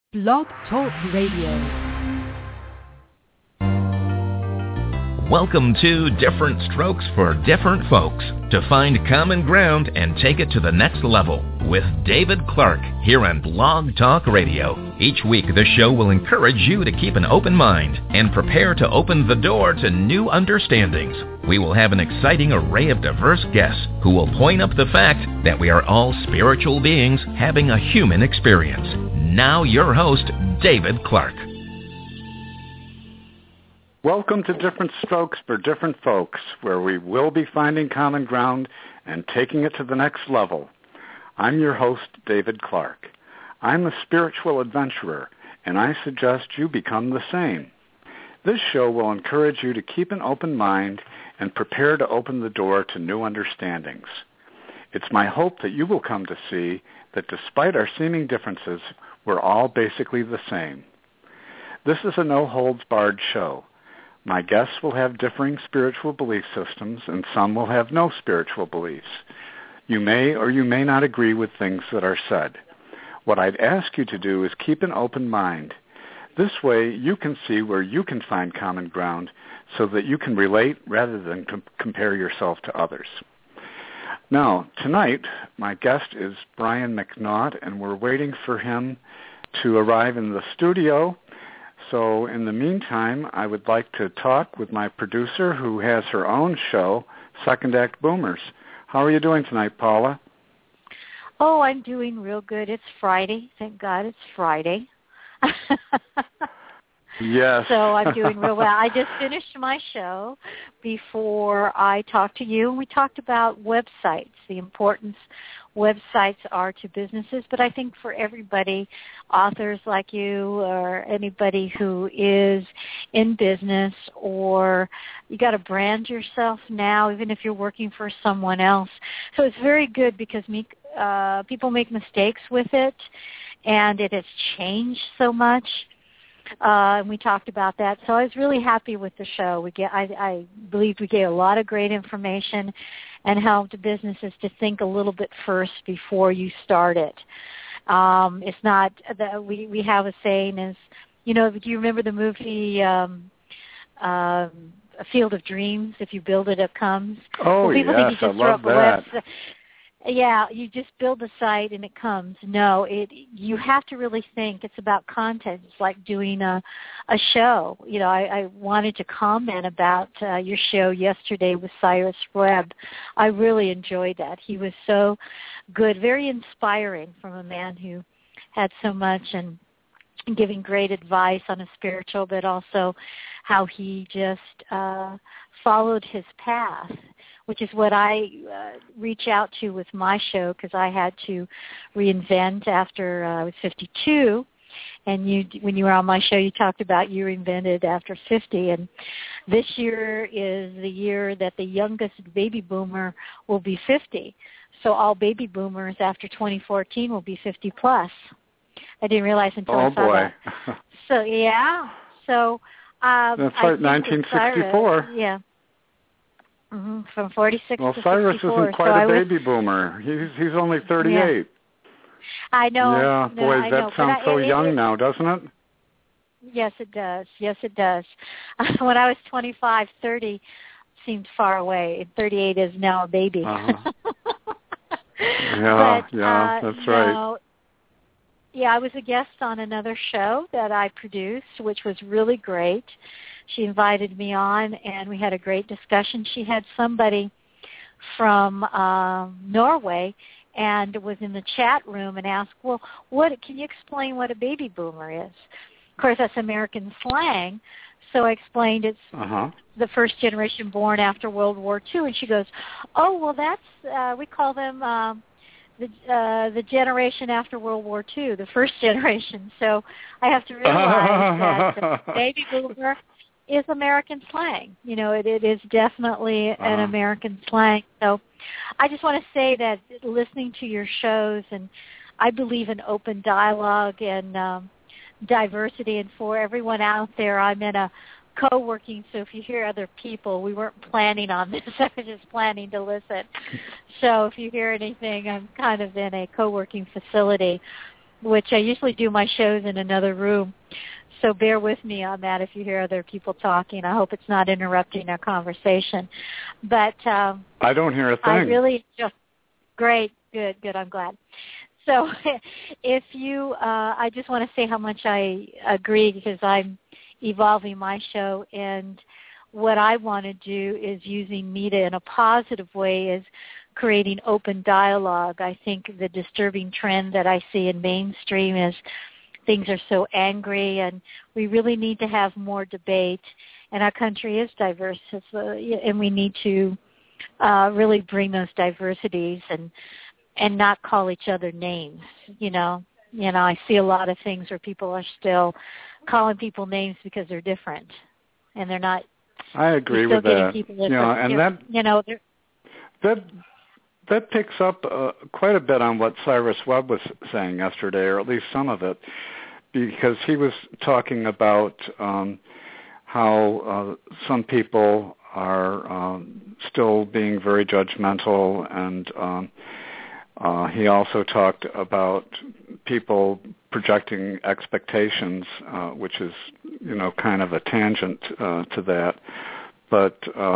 Blog Talk Radio. Welcome to Different Strokes for Different Folks, to find common ground and take it to the next level with David Clark here on Blog Talk Radio. Each week, the show will encourage you to keep an open mind and prepare to open the door to new understandings. We will have an exciting array of diverse guests who will point up the fact that we are all spiritual beings having a human experience. Now your host, David Clark. Welcome to Different Strokes for Different Folks, where we will be finding common ground and taking it to the next level. I'm your host, David Clark. I'm a spiritual adventurer, and I suggest you become the same. This show will encourage you to keep an open mind and prepare to open the door to new understandings. It's my hope that you will come to see that despite our seeming differences, we're all basically the same. This is a no-holds-barred show. My guests will have differing spiritual belief systems, and some will have no spiritual beliefs. You may or you may not agree with things that are said. What I'd ask you to do is keep an open mind. This way, you can see where you can find common ground so that you can relate rather than compare yourself to others. Now, tonight, my guest is Brian McNaught, and we're waiting for him to arrive in the studio. So in the meantime, I would like to talk with my producer who has her own show, Second Act Boomers. How are you doing tonight, Paula? Oh, I'm doing real good. It's Friday. Thank God it's Friday. Yes. So I'm doing real well. I just finished my show before I talked to you. We talked about websites, the importance websites are to businesses. But I think for everybody, authors like you or anybody who is in business, or you got to brand yourself now, even if you're working for someone else. So it's very good because people make mistakes with it, and it has changed so much. And we talked about that. So I was really happy with the show. I believe we gave a lot of great information and helped businesses to think a little bit first before you start it. It's not that we have a saying is, do you remember the movie A Field of Dreams? If you build it comes. Oh, well, people yes, think you just I love that. Yeah, you just build the site and it comes. No, you have to really think. It's about content. It's like doing a show. I wanted to comment about your show yesterday with Cyrus Webb. I really enjoyed that. He was so good, very inspiring from a man who had so much and giving great advice on a spiritual, but also how he just followed his path, which is what I reach out to with my show, because I had to reinvent after I was 52. And when you were on my show, you talked about you reinvented after 50. And this year is the year that the youngest baby boomer will be 50. So all baby boomers after 2014 will be 50 plus. I didn't realize until I saw that. So, yeah. So that's right, 1964. Yeah. Mm-hmm. From 46 well, to Cyrus 64. isn't quite a baby boomer. He's only 38. Yeah. I know. Yeah, no, boy, I that know. sounds so young now, doesn't it? Yes, it does. Yes, it does. When I was 25, 30 seemed far away. 38 is now a baby. Uh-huh. Yeah, that's right. Yeah, I was a guest on another show that I produced, which was really great. She invited me on, and we had a great discussion. She had somebody from Norway and was in the chat room and asked, well, can you explain what a baby boomer is? Of course, that's American slang. So I explained it's the first generation born after World War II. And she goes, oh, well, that's we call them the generation after World War II, the first generation. So I have to realize that the baby boomer is American slang. It is definitely an American slang. So I just want to say that listening to your shows, and I believe in open dialogue and diversity, and for everyone out there, I'm in a co-working, so if you hear other people, we weren't planning on this. I was just planning to listen. So if you hear anything, I'm kind of in a co-working facility which I usually do my shows in another room. So bear with me on that if you hear other people talking. I hope it's not interrupting our conversation. But I don't hear a thing. I really just great, good. I'm glad. So if you, I just want to say how much I agree because I'm evolving my show, and what I want to do is using media in a positive way is creating open dialogue. I think the disturbing trend that I see in mainstream is things are so angry, and we really need to have more debate. And our country is diverse, and we need to really bring those diversities and not call each other names. You know, I see a lot of things where people are still calling people names because they're different, and they're not. I agree with that. That picks up quite a bit on what Cyrus Webb was saying yesterday, or at least some of it, because he was talking about how some people are still being very judgmental, and he also talked about people projecting expectations, which is, kind of a tangent to that. But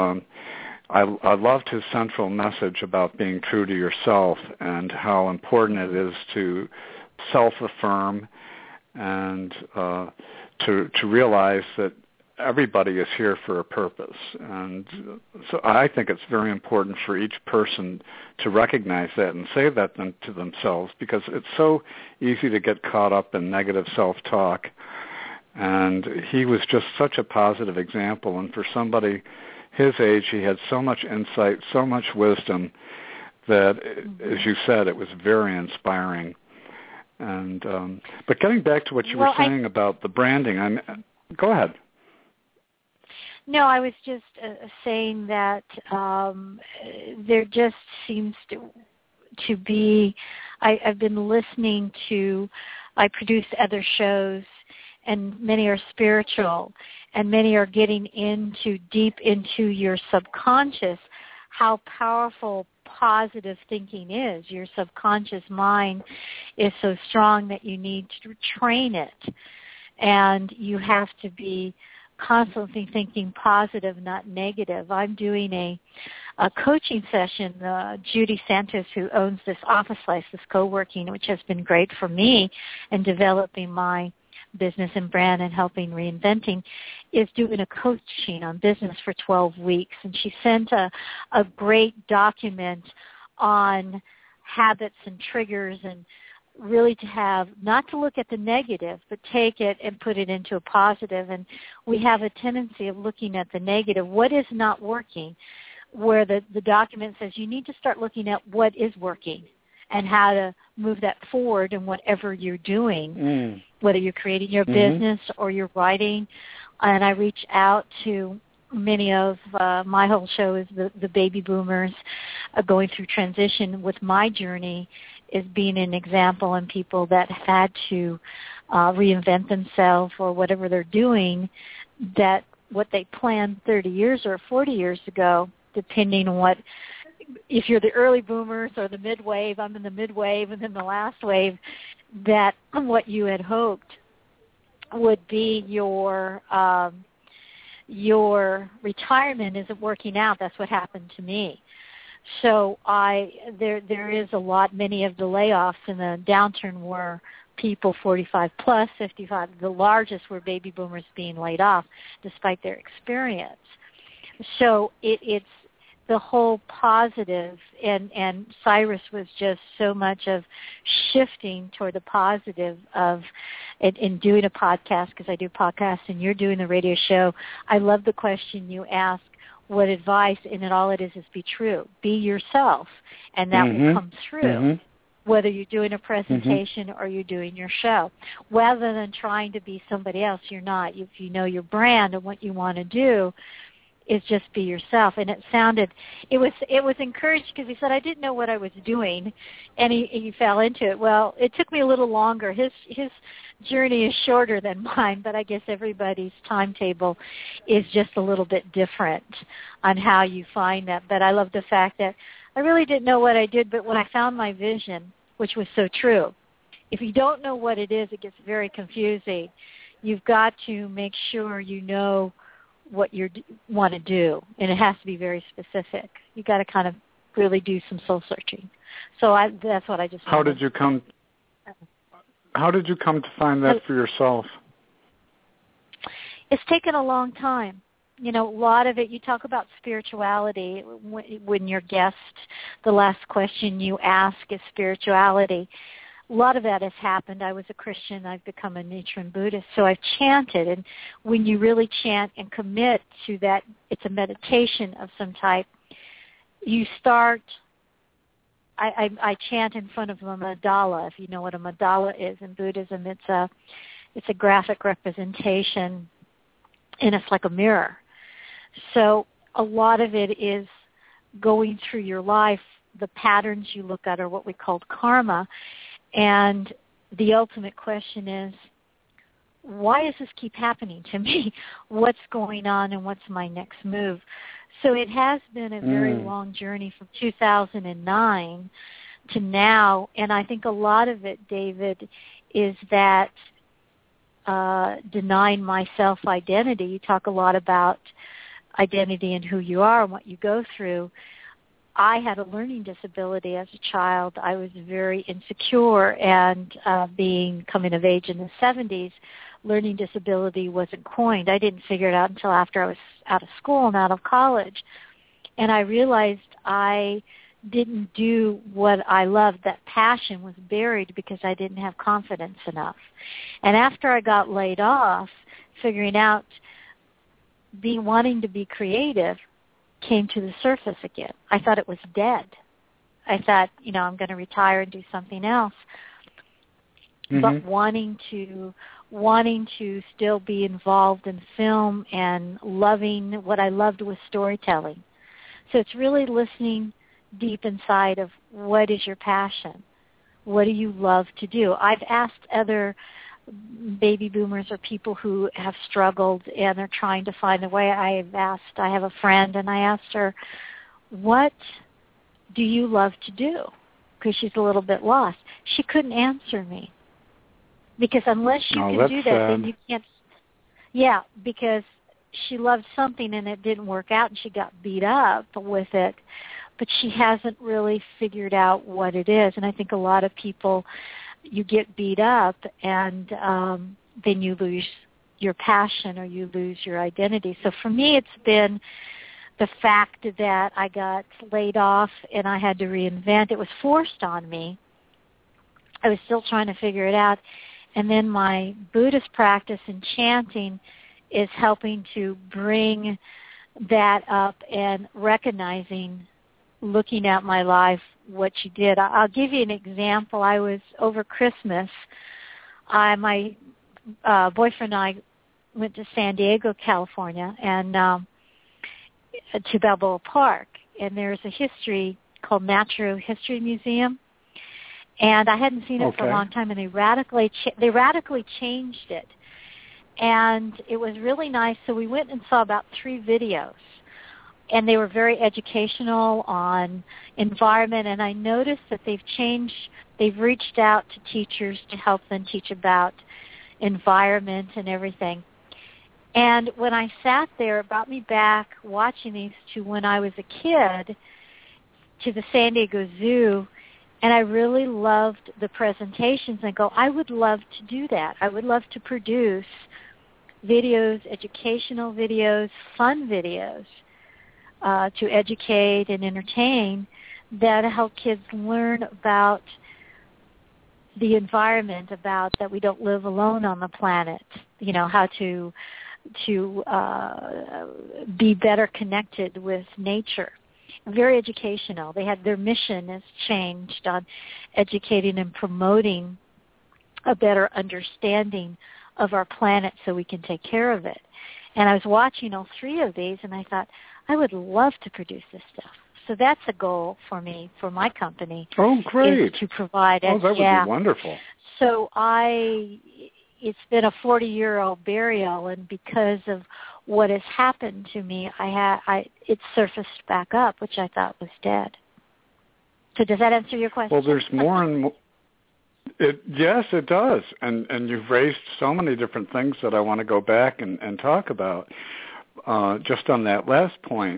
I loved his central message about being true to yourself and how important it is to self-affirm and to realize that everybody is here for a purpose. And so I think it's very important for each person to recognize that and say that to themselves, because it's so easy to get caught up in negative self-talk. And he was just such a positive example. And for somebody his age, he had so much insight, so much wisdom that, as you said, it was very inspiring. And but getting back to what you were saying about the branding, go ahead. No, I was just saying that there just seems to be, I've been listening to, I produce other shows, and many are spiritual, and many are getting deep into your subconscious, how powerful positive thinking is. Your subconscious mind is so strong that you need to train it, and you have to be constantly thinking positive, not negative. I'm doing a coaching session. Judy Santos, who owns this Office Life, this co-working, which has been great for me in developing my business and brand and helping reinventing, is doing a coaching on business for 12 weeks. And she sent a great document on habits and triggers, and really to have, not to look at the negative, but take it and put it into a positive. And we have a tendency of looking at the negative, what is not working, where the document says you need to start looking at what is working and how to move that forward in whatever you're doing, whether you're creating your business or you're writing. And I reach out to many of my whole show is the baby boomers going through transition. With my journey is being an example, and people that had to reinvent themselves or whatever they're doing, that what they planned 30 years or 40 years ago, depending on what, if you're the early boomers or the mid-wave, I'm in the mid-wave and then the last wave, that what you had hoped would be your retirement isn't working out. That's what happened to me. So there is a lot, many of the layoffs in the downturn were people 45 plus, 55. The largest were baby boomers being laid off despite their experience. So it's the whole positive, and Cyrus was just so much of shifting toward the positive of in doing a podcast, because I do podcasts and you're doing the radio show. I love the question you ask, what advice, and all it is be true. Be yourself, and that will come through, whether you're doing a presentation or you're doing your show. Rather than trying to be somebody else, you're not. If you know your brand and what you want to do, is just be yourself. And it was encouraged, because he said, I didn't know what I was doing, and he fell into it. Well, it took me a little longer. His journey is shorter than mine, but I guess everybody's timetable is just a little bit different on how you find that. But I love the fact that I really didn't know what I did, but when I found my vision, which was so true, if you don't know what it is, it gets very confusing. You've got to make sure you know what you want to do, and it has to be very specific. You've got to kind of really do some soul searching. So that's what I just wanted. How did you come to find that for yourself? It's taken a long time. You know, a lot of it, you talk about spirituality. When your guest, the last question you ask is spirituality. A lot of that has happened. I was a Christian. I've become a Nichiren Buddhist. So I've chanted. And when you really chant and commit to that, it's a meditation of some type. You start, I chant in front of a mandala. If you know what a mandala is in Buddhism, it's a graphic representation, and it's like a mirror. So a lot of it is going through your life. The patterns you look at are what we call karma. And the ultimate question is, why does this keep happening to me? What's going on and what's my next move? So it has been a very long journey from 2009 to now. And I think a lot of it, David, is that denying my self-identity. You talk a lot about identity and who you are and what you go through. I had a learning disability as a child. I was very insecure, and coming of age in the 70s, learning disability wasn't coined. I didn't figure it out until after I was out of school and out of college. And I realized I didn't do what I loved. That passion was buried because I didn't have confidence enough. And after I got laid off, figuring out wanting to be creative came to the surface again. I thought it was dead. I thought, I'm going to retire and do something else. Mm-hmm. But wanting to still be involved in film and loving what I loved was storytelling. So it's really listening deep inside of what is your passion? What do you love to do? I've asked other baby boomers or people who have struggled and are trying to find a way. I have a friend, and I asked her, what do you love to do? Because she's a little bit lost. She couldn't answer me. Because unless you can do that, then you can't. Yeah, because she loved something and it didn't work out and she got beat up with it. But she hasn't really figured out what it is. And I think a lot of people, you get beat up and then you lose your passion or you lose your identity. So for me, it's been the fact that I got laid off and I had to reinvent. It was forced on me. I was still trying to figure it out. And then my Buddhist practice and chanting is helping to bring that up and recognizing, looking at my life, what you did. I'll give you an example. I was over Christmas. My boyfriend and I went to San Diego, California, and to Balboa Park. And there's a history called Natural History Museum. And I hadn't seen it for a long time, and they radically changed it. And it was really nice. So we went and saw about 3 videos. And they were very educational on environment. And I noticed that they've reached out to teachers to help them teach about environment and everything. And when I sat there, it brought me back watching these to when I was a kid, to the San Diego Zoo. And I really loved the presentations. And I would love to do that. I would love to produce videos, educational videos, fun videos, to educate and entertain that help kids learn about the environment, about that we don't live alone on the planet, how to be better connected with nature. Very educational. Their mission has changed on educating and promoting a better understanding of our planet so we can take care of it. And I was watching all 3 of these, and I thought, I would love to produce this stuff. So that's a goal for me, for my company. Oh, great. Is to provide it. Oh, that would be wonderful. So it's been a 40-year-old burial, and because of what has happened to me, it surfaced back up, which I thought was dead. So does that answer your question? Well, there's more and more. Yes, it does. And you've raised so many different things that I want to go back and talk about. Just on that last point,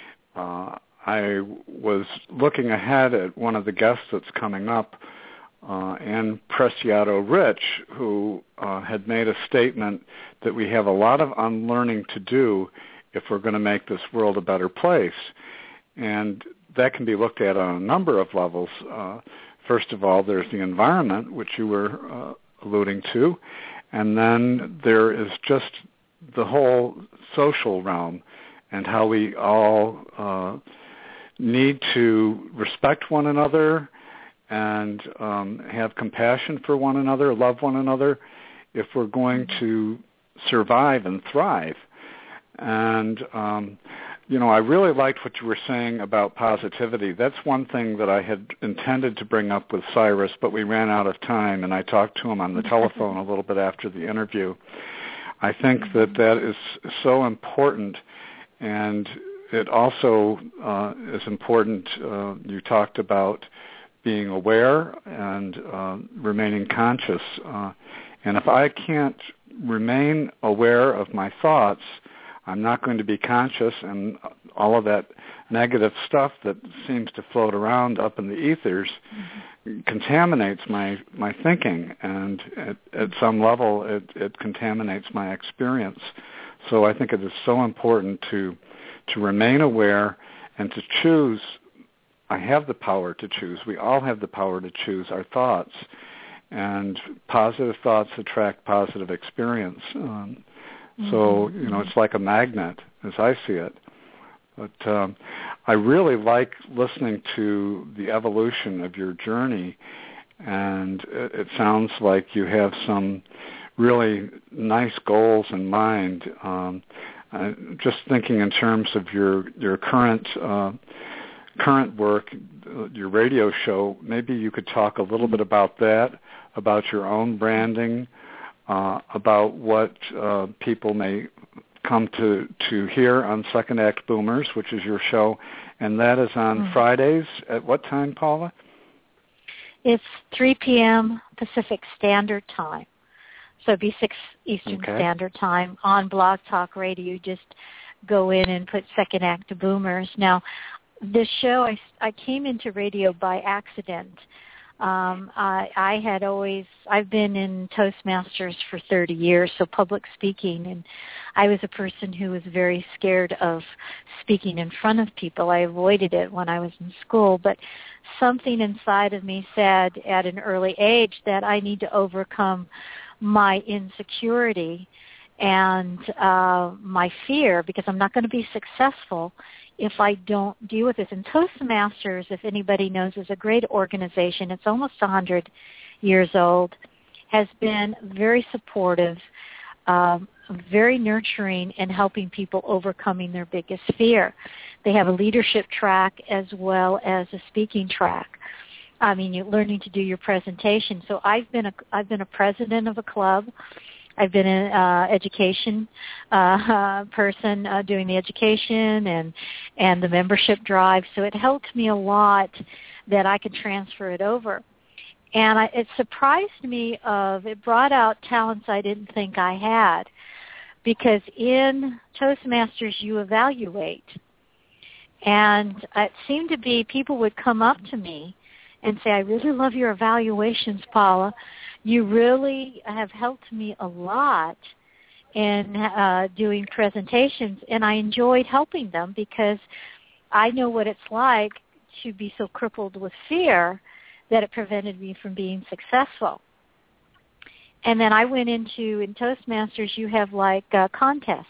I was looking ahead at one of the guests that's coming up, Ann Preciado-Rich, who had made a statement that we have a lot of unlearning to do if we're going to make this world a better place. And that can be looked at on a number of levels. First of all, there's the environment, which you were alluding to, and then there is just the whole social realm and how we all need to respect one another and have compassion for one another, love one another, if we're going to survive and thrive. And, I really liked what you were saying about positivity. That's one thing that I had intended to bring up with Cyrus, but we ran out of time, and I talked to him on the telephone a little bit after the interview. I think that is so important, and it also is important. You talked about being aware and remaining conscious. And if I can't remain aware of my thoughts, I'm not going to be conscious, and all of that negative stuff that seems to float around up in the ethers contaminates my thinking, and at some level it contaminates my experience. So I think it is so important to remain aware and to choose. I have the power to choose. We all have the power to choose our thoughts, and positive thoughts attract positive experience. So, it's like a magnet, as I see it. But I really like listening to the evolution of your journey, and it sounds like you have some really nice goals in mind. Just thinking in terms of your current work, your radio show, maybe you could talk a little bit about that, about your own branding, about what people may come to hear on Second Act Boomers, which is your show, and that is on Fridays at what time, Paula? It's 3 p.m. Pacific Standard Time. So it'd be 6 Eastern Standard Time on Blog Talk Radio. You just go in and put Second Act Boomers. Now, this show, I came into radio by accident. I've been in Toastmasters for 30 years, so public speaking, and I was a person who was very scared of speaking in front of people. I avoided it when I was in school, but something inside of me said at an early age that I need to overcome my insecurity and my fear, because I'm not going to be successful if I don't deal with this. And Toastmasters, if anybody knows, is a great organization. It's almost 100 years old, has been very supportive, very nurturing in helping people overcoming their biggest fear. They have a leadership track as well as a speaking track. I mean, you're learning to do your presentation. So I've been a president of a club. I've been an education person doing the education and the membership drive, so it helped me a lot that I could transfer it over. And it surprised me it brought out talents I didn't think I had, because in Toastmasters you evaluate. And it seemed to be people would come up to me and say, I really love your evaluations, Paula. You really have helped me a lot in doing presentations, and I enjoyed helping them because I know what it's like to be so crippled with fear that it prevented me from being successful. And then I went in Toastmasters, you have like contests.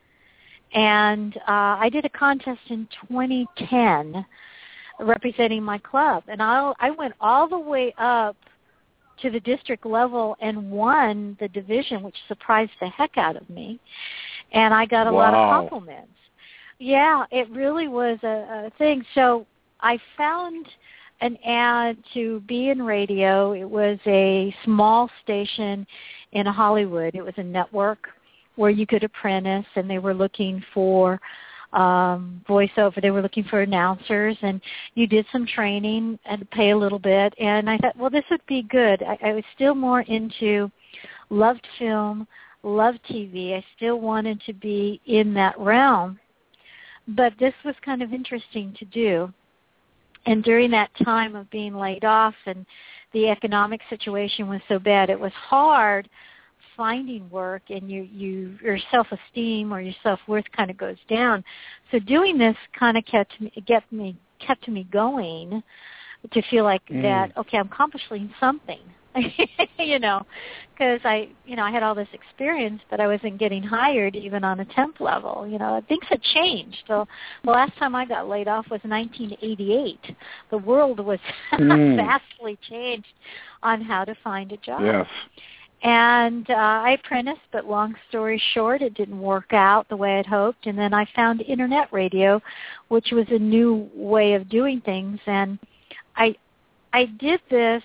And I did a contest in 2010 representing my club, and I went all the way up to the district level and won the division, which surprised the heck out of me. And I got a lot of compliments. Yeah, it really was a thing. So I found an ad to be in radio. It was a small station in Hollywood. It was a network where you could apprentice, and they were looking for voiceover. They were looking for announcers, and you did some training and pay a little bit. And I thought, well, this would be good. I was still more into loved film, loved TV. I still wanted to be in that realm. But this was kind of interesting to do. And during that time of being laid off and the economic situation was so bad, it was hard finding work, and your self-esteem or your self-worth kind of goes down. So doing this kind of kept me going to feel like that, okay, I'm accomplishing something. Because I had all this experience, but I wasn't getting hired even on a temp level. Things had changed. So the last time I got laid off was 1988. The world was vastly changed on how to find a job. Yes. And I apprenticed, but long story short, it didn't work out the way I'd hoped. And then I found internet radio, which was a new way of doing things. And I did this.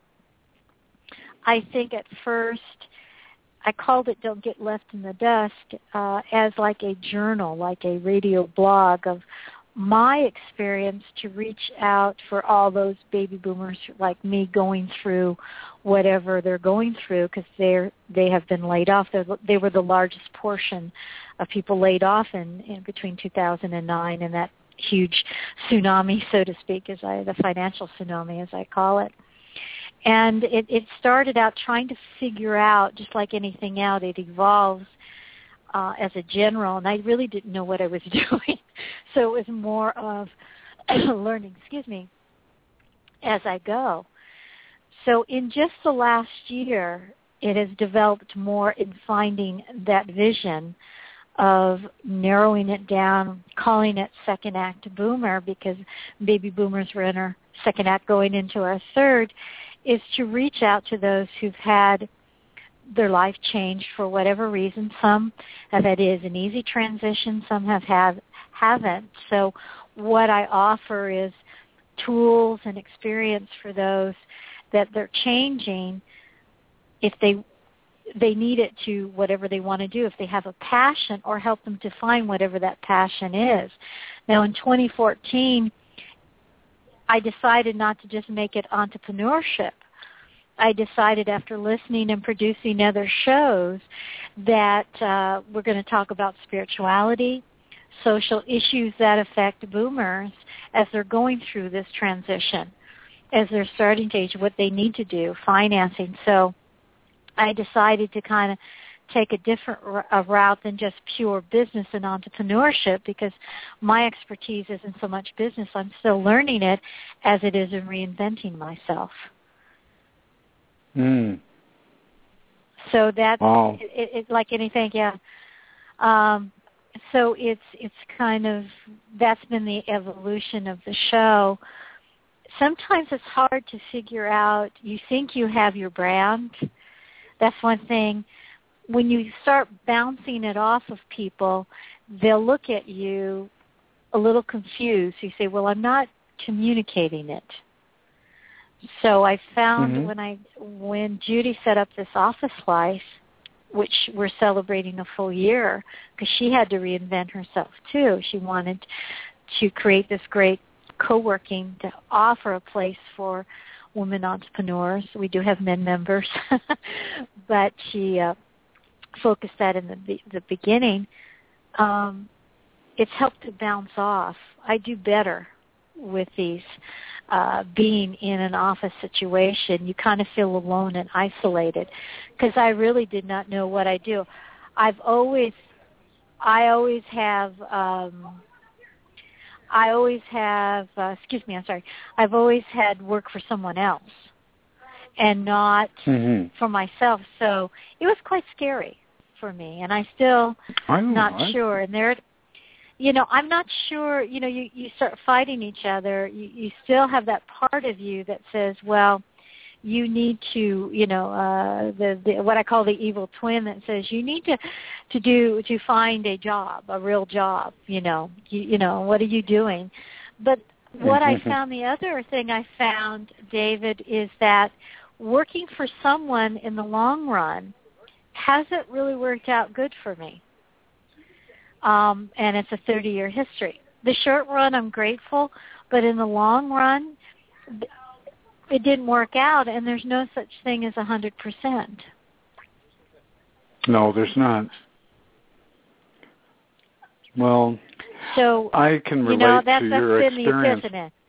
I think at first I called it Don't Get Left in the Dust as like a journal, like a radio blog of my experience to reach out for all those baby boomers like me going through whatever they're going through, because they have been laid off. They were the largest portion of people laid off in between 2009 and that huge tsunami, so to speak, the financial tsunami as I call it. And it started out trying to figure out, just like anything else, it evolves as a general, and I really didn't know what I was doing. So it was more of learning, as I go. So in just the last year, it has developed more in finding that vision of narrowing it down, calling it second act boomer, because baby boomers were in our second act going into our third, is to reach out to those who've had their life changed for whatever reason. Some have had an easy transition, some haven't. So what I offer is tools and experience for those that they're changing if they need it to whatever they want to do, if they have a passion, or help them to find whatever that passion is. Now in 2014, I decided not to just make it entrepreneurship. I decided after listening and producing other shows that we're going to talk about spirituality, social issues that affect boomers as they're going through this transition, as they're starting to age, what they need to do, financing. So I decided to kind of take a different route than just pure business and entrepreneurship, because my expertise isn't so much business. I'm still learning it as it is in reinventing myself. So that's it's like anything, yeah. So it's kind of, that's been the evolution of the show. Sometimes it's hard to figure out. You think you have your brand. That's one thing. When you start bouncing it off of people, they'll look at you a little confused. You say, well, I'm not communicating it. So I found when Judy set up this office life, which we're celebrating a full year, because she had to reinvent herself too. She wanted to create this great co-working to offer a place for women entrepreneurs. We do have men members, but she focused that in the beginning. It's helped to bounce off. I do better with these. Being in an office situation, you kind of feel alone and isolated, because I really did not know what I do. I've always had work for someone else and not for myself. So it was quite scary for me, and I still not sure. And I'm not sure, you start fighting each other. You still have that part of you that says, well, you need to, the what I call the evil twin that says you need to find a job, a real job, what are you doing? But what I found, the other thing I found, David, is that working for someone in the long run hasn't really worked out good for me. and it's a 30-year history. The short run, I'm grateful, but in the long run, it didn't work out, and there's no such thing as 100%. No, there's not. Well, so I can relate that's to your experience.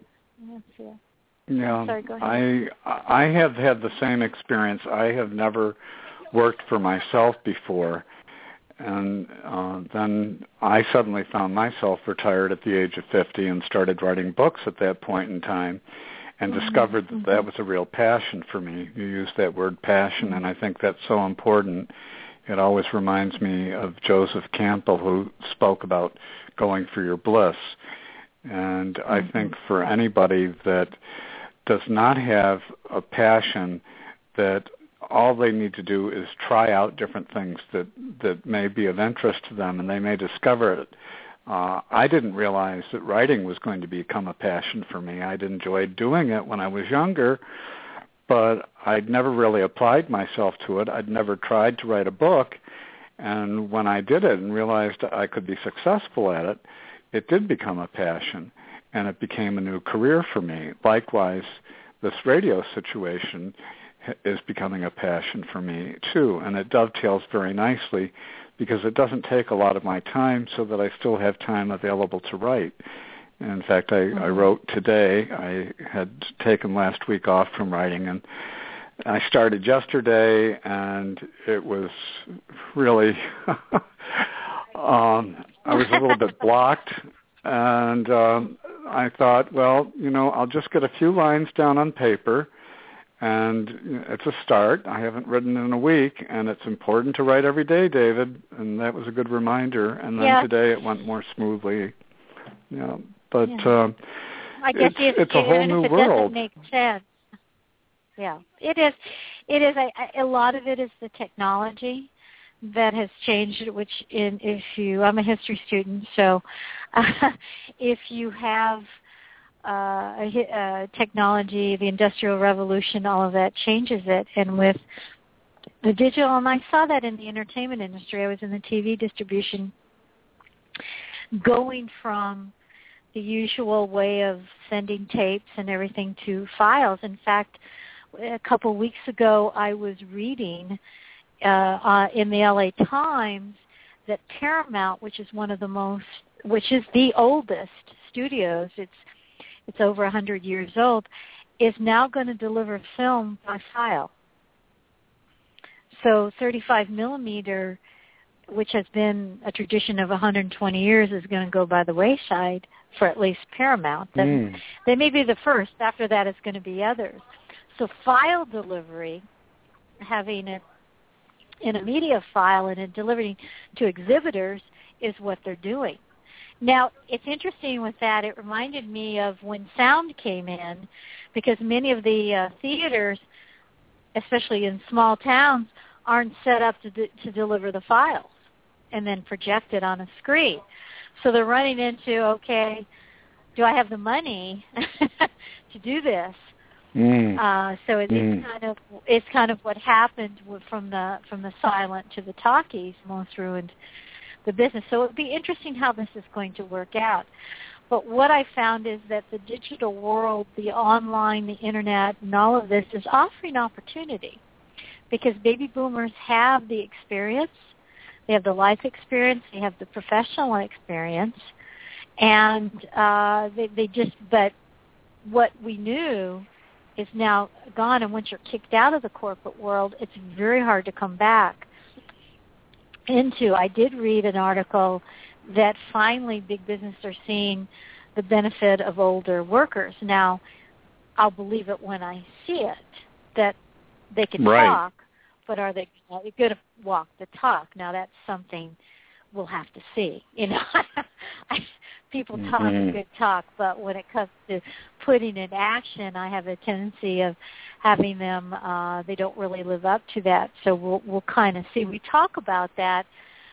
Yeah, sorry, go ahead. I have had the same experience. I have never worked for myself before, and then I suddenly found myself retired at the age of 50 and started writing books at that point in time, and discovered that that was a real passion for me. You used that word passion, and I think that's so important. It always reminds me of Joseph Campbell, who spoke about going for your bliss. And I think for anybody that does not have a passion, that all they need to do is try out different things that may be of interest to them, and they may discover it. I didn't realize that writing was going to become a passion for me. I'd enjoyed doing it when I was younger, but I'd never really applied myself to it. I'd never tried to write a book, and when I did it and realized I could be successful at it, it did become a passion, and it became a new career for me. Likewise, this radio situation is becoming a passion for me, too, and it dovetails very nicely because it doesn't take a lot of my time so that I still have time available to write. In fact, I wrote today. I had taken last week off from writing, and I started yesterday, and it was really, I was a little bit blocked, and I thought, well, I'll just get a few lines down on paper, and it's a start. I haven't written in a week, and it's important to write every day, David, and that was a good reminder. And then today it went more smoothly. But I guess it's a whole new world. Doesn't make sense. Yeah, it is. It is a lot of it is the technology that has changed. I'm a history student, so if you have technology, the Industrial Revolution, all of that changes it. And with the digital, and I saw that in the entertainment industry. I was in the TV distribution, going from the usual way of sending tapes and everything to files. In fact, a couple of weeks ago, I was reading in the LA Times that Paramount, which is the oldest studios, it's over 100 years old, is now going to deliver film by file. So 35 millimeter, which has been a tradition of 120 years, is going to go by the wayside for at least Paramount. They may be the first. After that, it's going to be others. So file delivery, having it in a media file and it delivering to exhibitors, is what they're doing. Now, it's interesting with that. It reminded me of when sound came in, because many of the theaters, especially in small towns, aren't set up to deliver the files and then project it on a screen. So they're running into, okay, do I have the money to do this? So it's kind of what happened from the silent to the talkies, most ruined the business. So it would be interesting how this is going to work out. But what I found is that the digital world, the online, the internet, and all of this is offering opportunity, because baby boomers have the experience, they have the life experience, they have the professional experience, and but what we knew is now gone, and once you're kicked out of the corporate world, it's very hard to come back into. I did read an article that finally big business are seeing the benefit of older workers. Now, I'll believe it when I see it, that they can talk, but are they going to walk the talk? Now, that's something we'll have to see. People talk a good talk, but when it comes to putting in action, I have a tendency of having them, they don't really live up to that. So we'll kind of see. We talk about that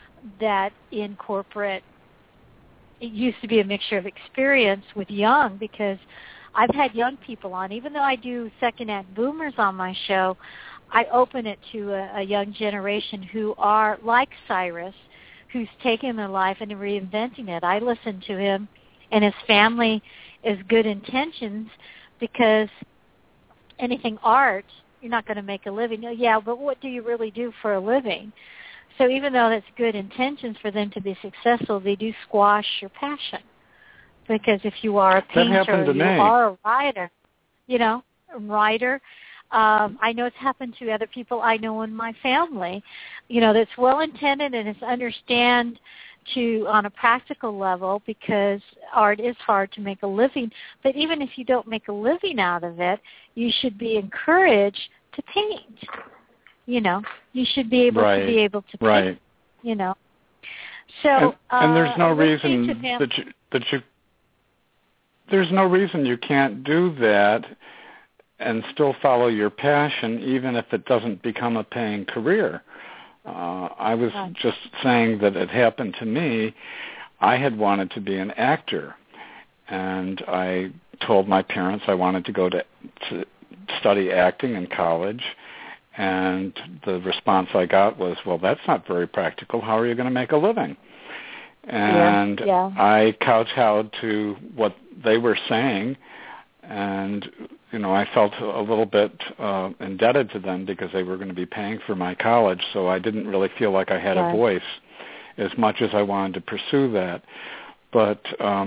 in corporate, it used to be a mixture of experience with young, because I've had young people on. Even though I do second-act boomers on my show, I open it to a young generation who are like Cyrus, who's taking their life and reinventing it. I listen to him and his family is good intentions, because anything art, you're not going to make a living. Yeah, but what do you really do for a living? So even though that's good intentions for them to be successful, they do squash your passion. Because if you are a painter, you are a writer, I know it's happened to other people I know in my family, that's well-intended and it's understand to on a practical level, because art is hard to make a living. But even if you don't make a living out of it, you should be encouraged to paint. You should be able to paint. Right. So and there's no reason that you there's no reason you can't do that and still follow your passion, even if it doesn't become a paying career. I was just saying that it happened to me. I had wanted to be an actor, and I told my parents I wanted to go to study acting in college, and the response I got was, well, that's not very practical. How are you going to make a living? And I kowtowed to what they were saying, and I felt a little bit indebted to them because they were going to be paying for my college, so I didn't really feel like I had a voice as much as I wanted to pursue that. But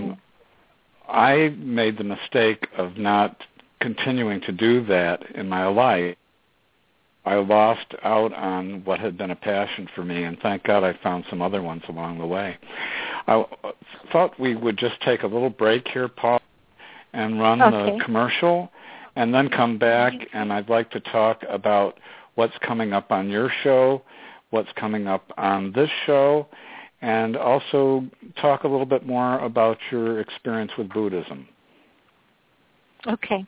I made the mistake of not continuing to do that in my life. I lost out on what had been a passion for me, and thank God I found some other ones along the way. I thought we would just take a little break here, Paul, and run the commercial, and then come back, and I'd like to talk about what's coming up on your show, what's coming up on this show, and also talk a little bit more about your experience with Buddhism. Okay.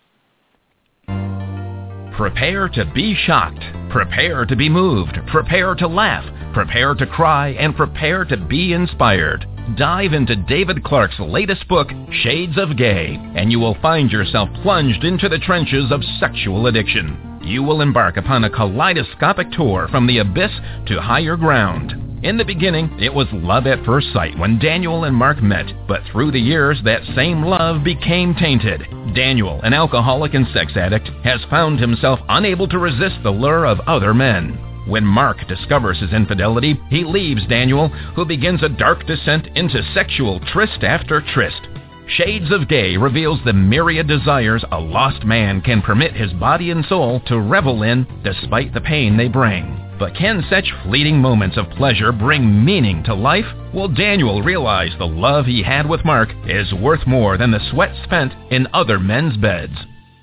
Prepare to be shocked. Prepare to be moved. Prepare to laugh. Prepare to cry. And prepare to be inspired. Dive into David Clarke's latest book, Shades of Gay, and you will find yourself plunged into the trenches of sexual addiction. You will embark upon a kaleidoscopic tour from the abyss to higher ground. In the beginning, it was love at first sight when Daniel and Mark met, but through the years, that same love became tainted. Daniel, an alcoholic and sex addict, has found himself unable to resist the lure of other men. When Mark discovers his infidelity, he leaves Daniel, who begins a dark descent into sexual tryst after tryst. Shades of Gay reveals the myriad desires a lost man can permit his body and soul to revel in despite the pain they bring. But can such fleeting moments of pleasure bring meaning to life? Will Daniel realize the love he had with Mark is worth more than the sweat spent in other men's beds?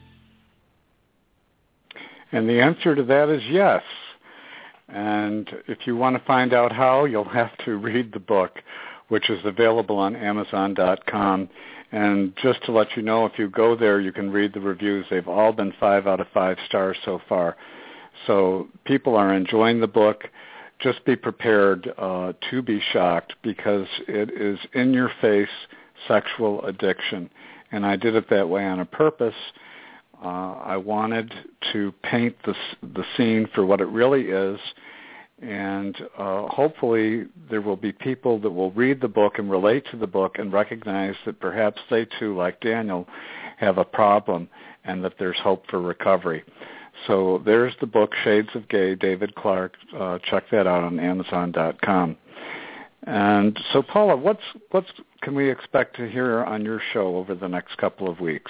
And the answer to that is yes. And if you want to find out how, you'll have to read the book, which is available on Amazon.com. And just to let you know, if you go there, you can read the reviews. They've all been 5 out of 5 stars so far. So people are enjoying the book. Just be prepared to be shocked, because it is in-your-face sexual addiction. And I did it that way on a purpose. I wanted to paint the scene for what it really is, and hopefully there will be people that will read the book and relate to the book and recognize that perhaps they too, like Daniel, have a problem and that there's hope for recovery. So there's the book, Shades of Gay, David Clarke. Check that out on Amazon.com. And so, Paula, what can we expect to hear on your show over the next couple of weeks?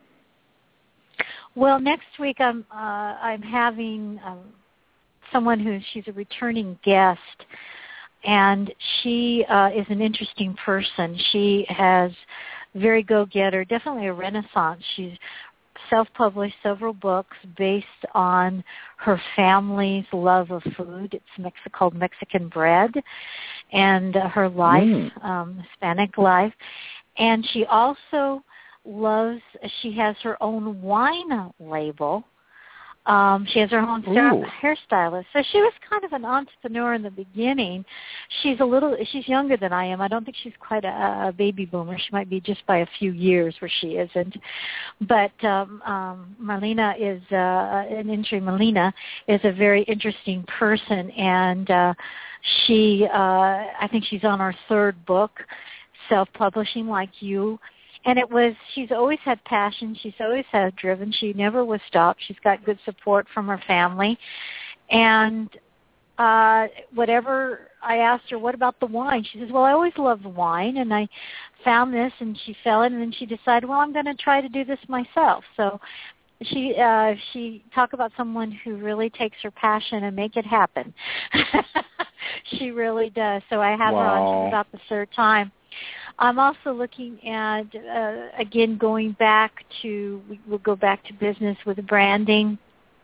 Well, next week I'm having someone she's a returning guest, and she is an interesting person. She has very go-getter, definitely a renaissance. She's self-published several books based on her family's love of food. It's called Mexican Bread, and her life, Hispanic life. And she also she has her own wine label She has her own hairstylist. So she was kind of an entrepreneur in the beginning. She's younger than I am. I don't think she's quite a baby boomer. She might be just by a few years where she isn't. But Marlena is Marlena is a very interesting person, and I think she's on her third book, self-publishing like you. And she's always had passion. She's always had driven. She never was stopped. She's got good support from her family. And whatever I asked her, what about the wine? She says, well, I always loved wine, and I found this, and she fell in, and then she decided, well, I'm going to try to do this myself. So she talk about someone who really takes her passion and make it happen. She really does. So I have her on about the third time. I'm also looking at, again, we'll go back to business with branding.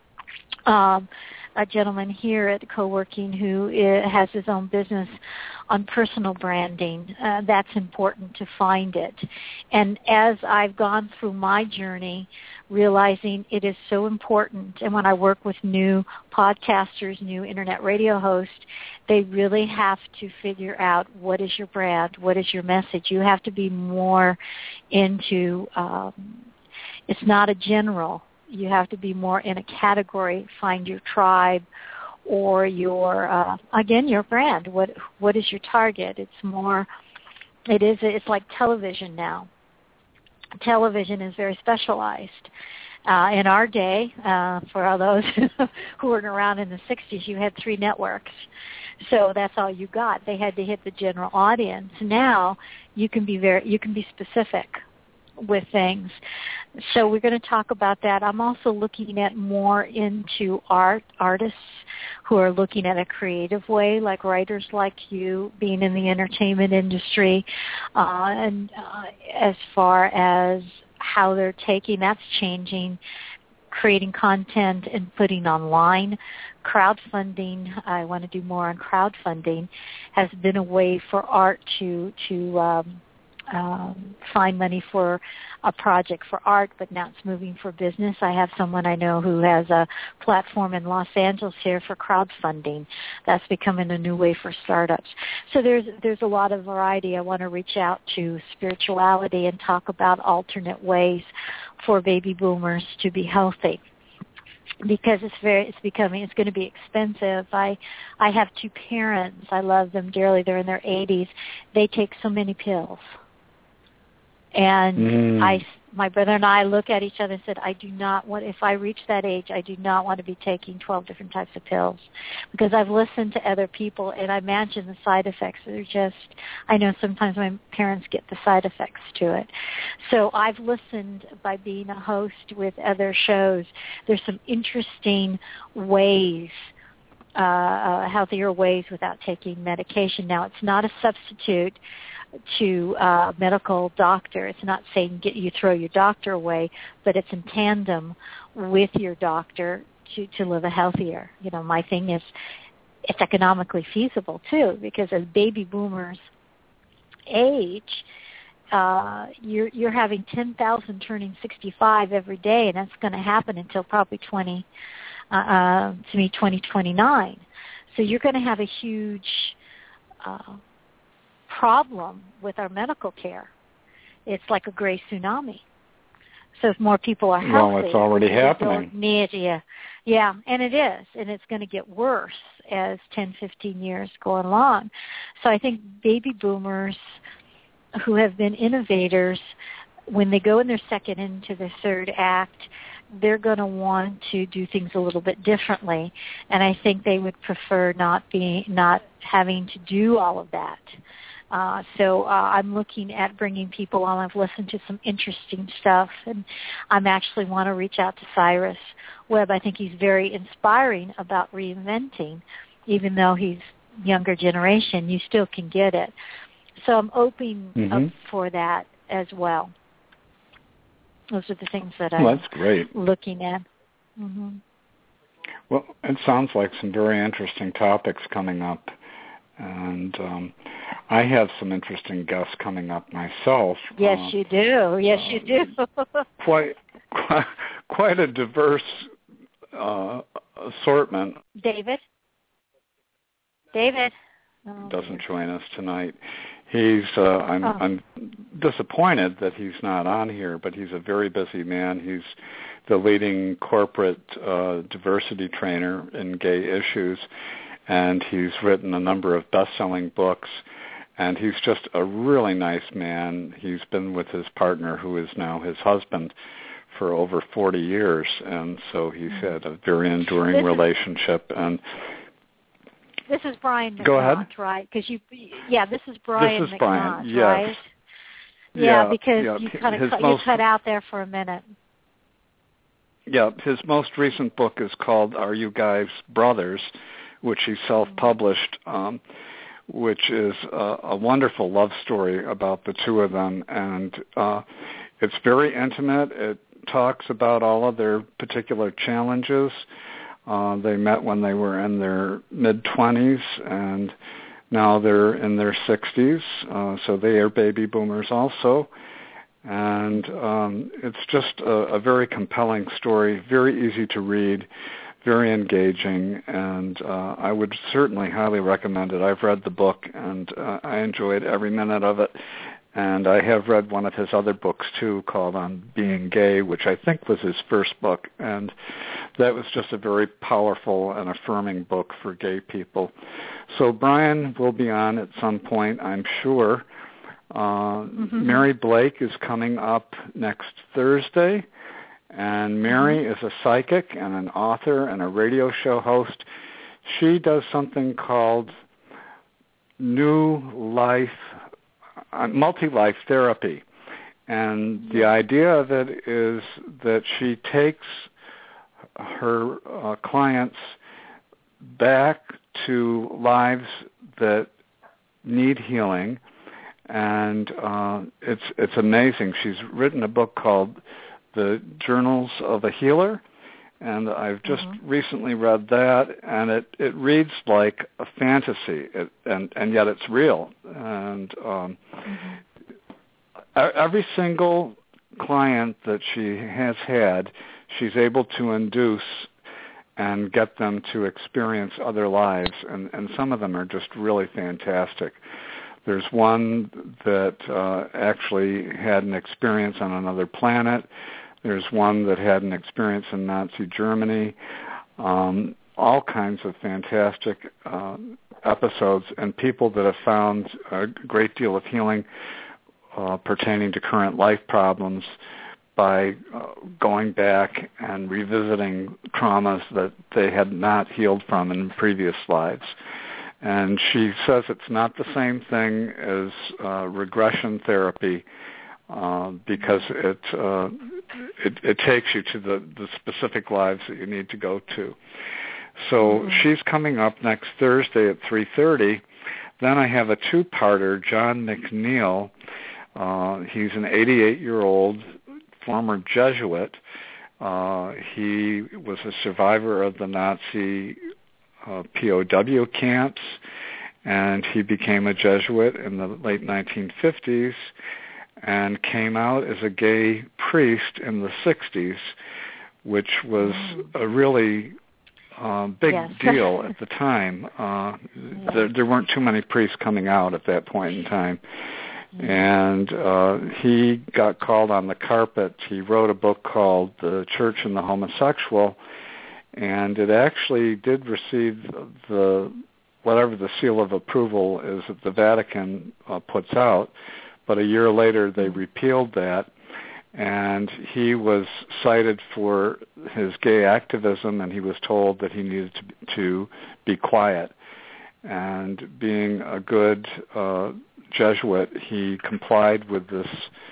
A gentleman here at Co-working who has his own business on personal branding. That's important to find it. And as I've gone through my journey, realizing it is so important, and when I work with new podcasters, new internet radio hosts, they really have to figure out what is your brand, what is your message. You have to be more into, it's not a general. You have to be more in a category, find your tribe or your brand. What is your target? It's like television now. Television is very specialized. In our day, for all those who weren't around in the 60s, you had 3 networks. So that's all you got. They had to hit the general audience. Now you can be specific with things. So we're going to talk about that. I'm also looking at more into artists who are looking at a creative way, like writers like you, being in the entertainment industry, and as far as how they're taking, that's changing, creating content and putting online. Crowdfunding, I want to do more on crowdfunding, has been a way for art to find money for a project for art, but now it's moving for business. I have someone I know who has a platform in Los Angeles here for crowdfunding. That's becoming a new way for startups. So there's a lot of variety. I want to reach out to spirituality and talk about alternate ways for baby boomers to be healthy, because it's going to be expensive. I have 2 parents. I love them dearly. They're in their 80s. They take so many pills. And my brother and I look at each other and said, if I reach that age, I do not want to be taking 12 different types of pills, because I've listened to other people and I imagine the side effects are I know sometimes my parents get the side effects to it. So I've listened by being a host with other shows. There's some interesting ways, healthier ways without taking medication. Now, it's not a substitute to a medical doctor. It's not saying you throw your doctor away, but it's in tandem with your doctor to live a healthier. My thing is it's economically feasible too, because as baby boomers age, you're having 10,000 turning 65 every day, and that's going to happen until probably 2029. So you're going to have a huge problem with our medical care. It's like a gray tsunami. So if more people are healthy, well, it's already happening. Yeah, and it is, and it's going to get worse as 10, 15 years go along. So I think baby boomers who have been innovators, when they go in their second into their third act, they're going to want to do things a little bit differently, and I think they would prefer not having to do all of that. So I'm looking at bringing people on. I've listened to some interesting stuff, and I'm actually want to reach out to Cyrus Webb. I think he's very inspiring about reinventing. Even though he's younger generation, you still can get it. So I'm open up for that as well. Those are the things that I'm looking at. Mm-hmm. Well, it sounds like some very interesting topics coming up. And I have some interesting guests coming up myself. Yes, you do. Yes, you do. Quite a diverse assortment. David? Doesn't join us tonight. I'm disappointed that he's not on here, but he's a very busy man. He's the leading corporate diversity trainer in gay issues, and he's written a number of best-selling books, and he's just a really nice man. He's been with his partner, who is now his husband, for over 40 years, and so he's had a very enduring relationship. And this is Brian McNaught, go ahead. Right? Because this is Brian McNaught, Brian, yes. Right? Yeah, because you cut out there for a minute. Yeah, his most recent book is called Are You Guys Brothers, which he self-published, which is a wonderful love story about the two of them. And it's very intimate. It talks about all of their particular challenges. They met when they were in their mid-20s, and now they're in their 60s, so they are baby boomers also. And it's just a very compelling story, very easy to read, very engaging, and I would certainly highly recommend it. I've read the book, and I enjoyed every minute of it. And I have read one of his other books, too, called On Being Gay, which I think was his first book. And that was just a very powerful and affirming book for gay people. So Brian will be on at some point, I'm sure. Mary Blake is coming up next Thursday. And Mary is a psychic and an author and a radio show host. She does something called New Life multi-life therapy, and the idea of it is that she takes her clients back to lives that need healing, and it's amazing. She's written a book called The Journals of a Healer, and I've just recently read that, and it reads like a fantasy, and yet it's real. And every single client that she has had, she's able to induce and get them to experience other lives, and some of them are just really fantastic. There's one that actually had an experience on another planet. There's one that had an experience in Nazi Germany, all kinds of fantastic episodes, and people that have found a great deal of healing pertaining to current life problems by going back and revisiting traumas that they had not healed from in previous lives. And she says it's not the same thing as regression therapy, because it takes you to the specific lives that you need to go to. So she's coming up next Thursday at 3:30. Then I have a two-parter, John McNeil. He's an 88-year-old former Jesuit. He was a survivor of the Nazi POW camps, and he became a Jesuit in the late 1950s. And came out as a gay priest in the 60s, which was a really big deal at the time. There weren't too many priests coming out at that point in time. And he got called on the carpet. He wrote a book called The Church and the Homosexual, and it actually did receive whatever the seal of approval is that the Vatican puts out. But a year later, they repealed that, and he was cited for his gay activism, and he was told that he needed to be quiet. And being a good Jesuit, he complied with this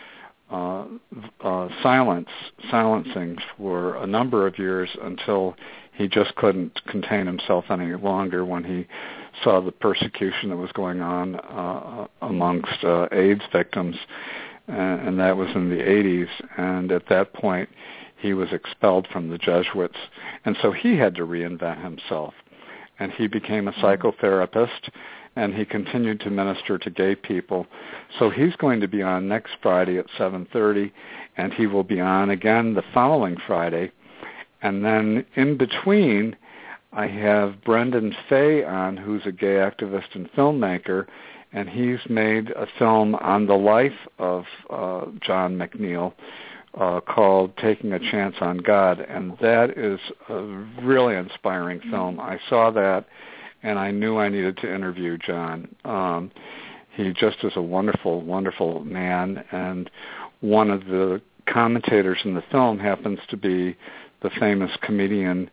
silencing for a number of years until he just couldn't contain himself any longer when he saw the persecution that was going on amongst AIDS victims, and that was in the 80s. And at that point, he was expelled from the Jesuits, and so he had to reinvent himself. And he became a psychotherapist, and he continued to minister to gay people. So he's going to be on next Friday at 7:30, and he will be on again the following Friday. And then in between, I have Brendan Fay on, who's a gay activist and filmmaker, and he's made a film on the life of John McNeill called Taking a Chance on God, and that is a really inspiring film. I saw that, and I knew I needed to interview John. He just is a wonderful, wonderful man, and one of the commentators in the film happens to be the famous comedian,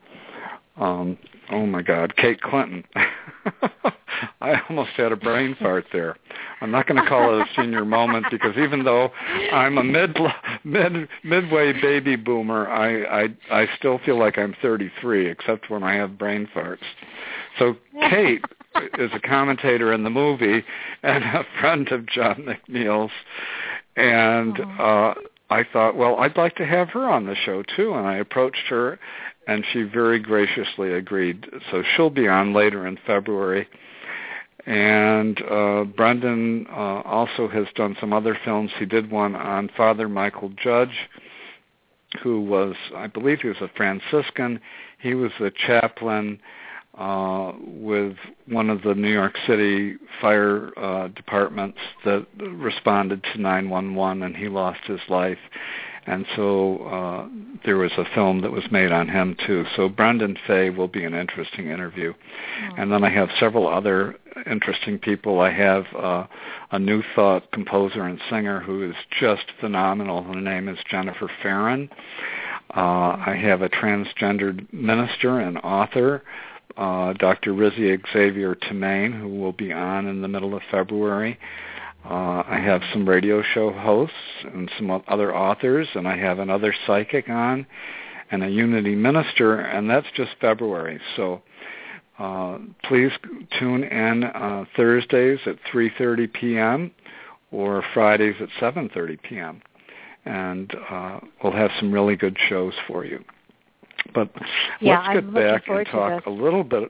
Kate Clinton. I almost had a brain fart there. I'm not going to call it a senior moment because even though I'm a midway baby boomer, I still feel like I'm 33, except when I have brain farts. So Kate is a commentator in the movie and a friend of John McNeill's, and I thought, well, I'd like to have her on the show too, and I approached her, and she very graciously agreed. So she'll be on later in February. And Brendan also has done some other films. He did one on Father Michael Judge, who was, I believe he was a Franciscan. He was the chaplain with one of the New York City fire departments that responded to 911, and he lost his life. And so there was a film that was made on him, too. So Brendan Fay will be an interesting interview. And then I have several other interesting people. I have a New Thought composer and singer who is just phenomenal. Her name is Jennifer Farron. I have a transgendered minister and author, Dr. Rizzi Xavier Temain, who will be on in the middle of February. I have some radio show hosts and some other authors, and I have another psychic on and a Unity minister, and that's just February. So please tune in Thursdays at 3:30 p.m. or Fridays at 7:30 p.m., and we'll have some really good shows for you. But let's get back and talk a little bit.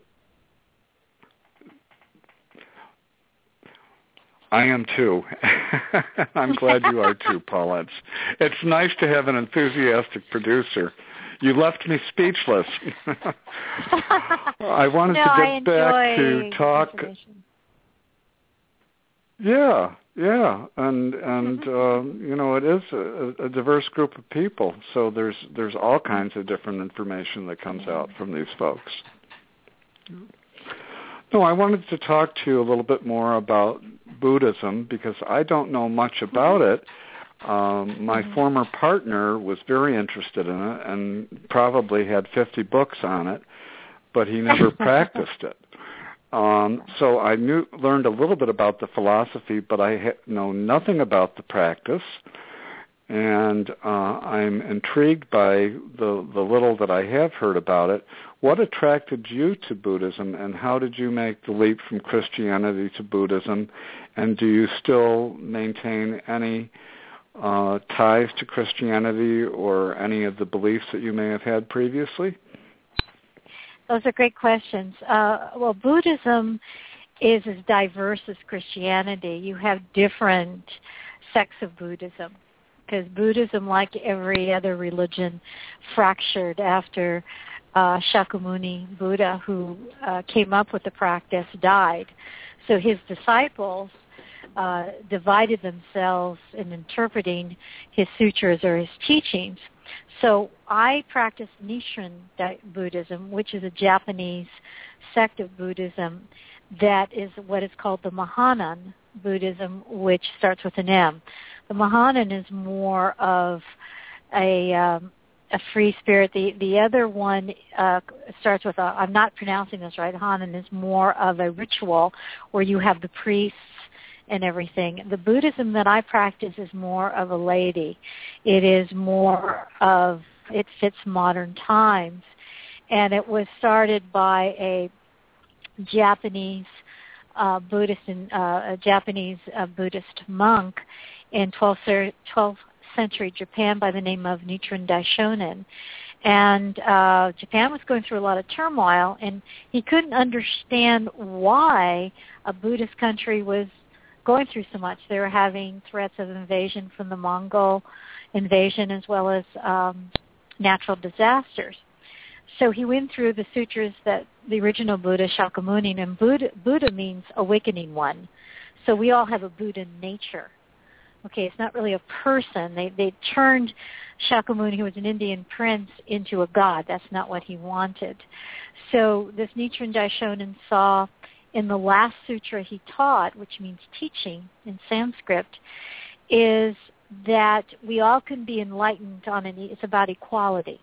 I am too. I'm glad you are too, Paulette. It's nice to have an enthusiastic producer. You left me speechless. I wanted to get back to talk. Yeah, and it is a diverse group of people. So there's all kinds of different information that comes out from these folks. No, I wanted to talk to you a little bit more about Buddhism because I don't know much about it. My former partner was very interested in it and probably had 50 books on it, but he never practiced it. So I learned a little bit about the philosophy, but I know nothing about the practice. And I'm intrigued by the little that I have heard about it. What attracted you to Buddhism, and how did you make the leap from Christianity to Buddhism? And do you still maintain any ties to Christianity or any of the beliefs that you may have had previously? Those are great questions. Well, Buddhism is as diverse as Christianity. You have different sects of Buddhism, because Buddhism, like every other religion, fractured after Shakyamuni Buddha, who came up with the practice, died. So his disciples divided themselves in interpreting his sutras or his teachings. So I practice Nichiren Buddhism, which is a Japanese sect of Buddhism that is what is called the Mahanan Buddhism, which starts with an M. The Mahanan is more of a free spirit. The other one starts with I'm not pronouncing this right. Hanan is more of a ritual where you have the priests and everything. The Buddhism that I practice is more of a laity. It is more of, it fits modern times. And it was started by a Japanese Buddhist monk in 12th century Japan by the name of Nichiren Daishonin. And Japan was going through a lot of turmoil, and he couldn't understand why a Buddhist country was going through so much. They were having threats of invasion from the Mongol invasion as well as natural disasters. So he went through the sutras that the original Buddha, Shakyamuni, and Buddha means awakening one. So we all have a Buddha nature. Okay, it's not really a person. They turned Shakyamuni, who was an Indian prince, into a god. That's not what he wanted. So this Nichiren Daishonin saw in the last sutra he taught, which means teaching in Sanskrit, is that we all can be enlightened it's about equality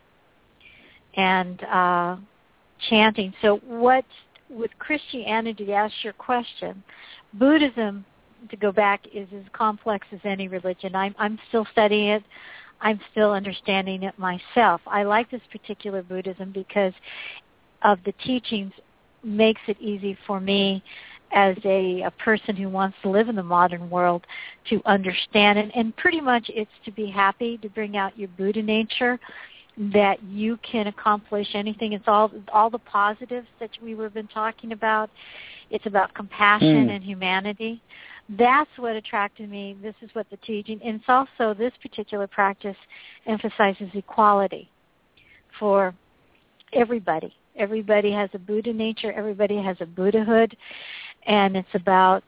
and chanting. So what, with Christianity, to ask your question, Buddhism, to go back, is as complex as any religion. I'm still studying it. I'm still understanding it myself. I like this particular Buddhism because of the teachings makes it easy for me as a person who wants to live in the modern world to understand. And pretty much it's to be happy, to bring out your Buddha nature, that you can accomplish anything. It's all the positives that we've been talking about. It's about compassion and humanity. That's what attracted me. This is what the teaching, and it's also this particular practice emphasizes equality for everybody. Everybody has a Buddha nature. Everybody has a Buddhahood, and it's about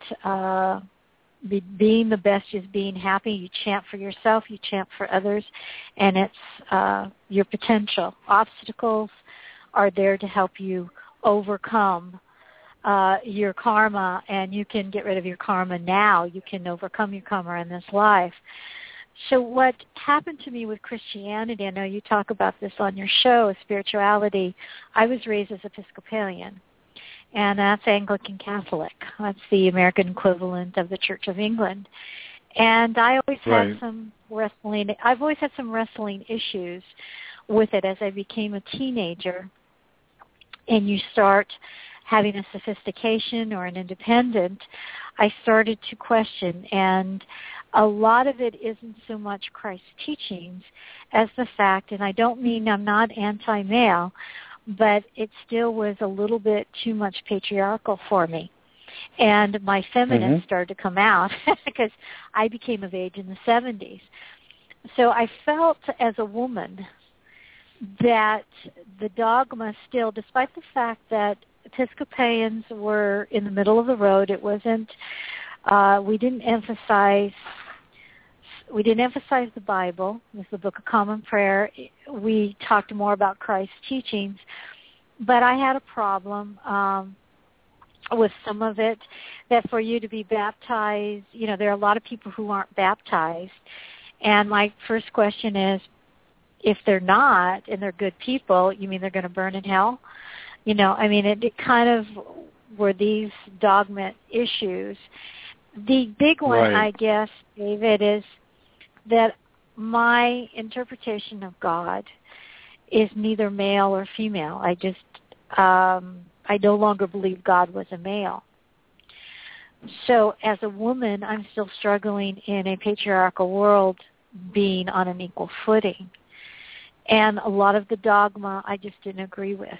being the best is being happy. You chant for yourself. You chant for others, and it's your potential. Obstacles are there to help you overcome your karma, and you can get rid of your karma now. You can overcome your karma in this life. So what happened to me with Christianity, I know you talk about this on your show, spirituality. I was raised as Episcopalian, and that's Anglican Catholic. That's the American equivalent of the Church of England. And I always had some wrestling. I've always had some wrestling issues with it as I became a teenager, and you start having a sophistication or an independent, I started to question. And a lot of it isn't so much Christ's teachings as the fact, and I don't mean I'm not anti-male, but it still was a little bit too much patriarchal for me. And my feminist started to come out because I became of age in the 70s. So I felt as a woman that the dogma still, despite the fact that Episcopalians were in the middle of the road, it wasn't, we didn't emphasize the Bible. It was the Book of Common Prayer. We talked more about Christ's teachings, but I had a problem with some of it, that for you to be baptized, there are a lot of people who aren't baptized. And my first question is, if they're not and they're good people, you mean they're going to burn in hell? It kind of were these dogma issues. The big one, I guess, David, is that my interpretation of God is neither male or female. I no longer believe God was a male. So as a woman, I'm still struggling in a patriarchal world being on an equal footing. And a lot of the dogma I just didn't agree with.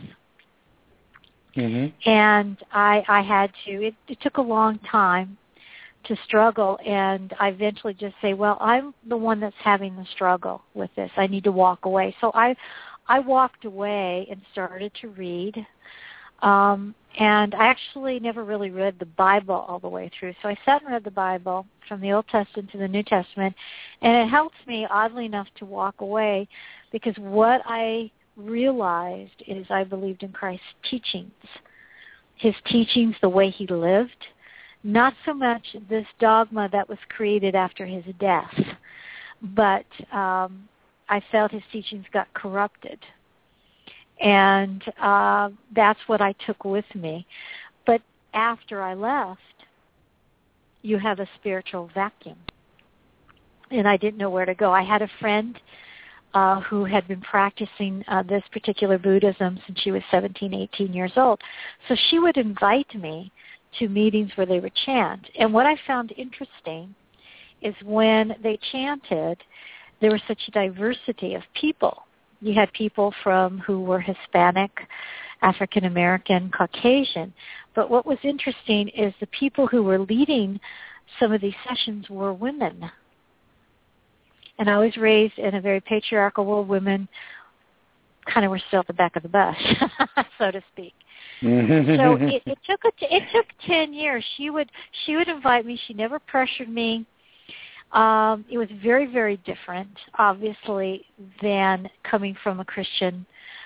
And I had to, it took a long time to struggle, and I eventually just say, well, I'm the one that's having the struggle with this. I need to walk away. So I walked away and started to read, and I actually never really read the Bible all the way through. So I sat and read the Bible from the Old Testament to the New Testament, and it helped me, oddly enough, to walk away, because what I realized is I believed in Christ's teachings, his teachings, the way he lived, not so much this dogma that was created after his death, but I felt his teachings got corrupted. And that's what I took with me. But after I left, you have a spiritual vacuum. And I didn't know where to go. I had a friend who had been practicing this particular Buddhism since she was 17, 18 years old. So she would invite me to meetings where they would chant. And what I found interesting is when they chanted, there was such a diversity of people. You had people who were Hispanic, African American, Caucasian. But what was interesting is the people who were leading some of these sessions were women. And I was raised in a very patriarchal world. Women kind of were still at the back of the bus, so to speak. So it took 10 years. She would invite me. She never pressured me. It was very, very different, obviously, than coming from a Christian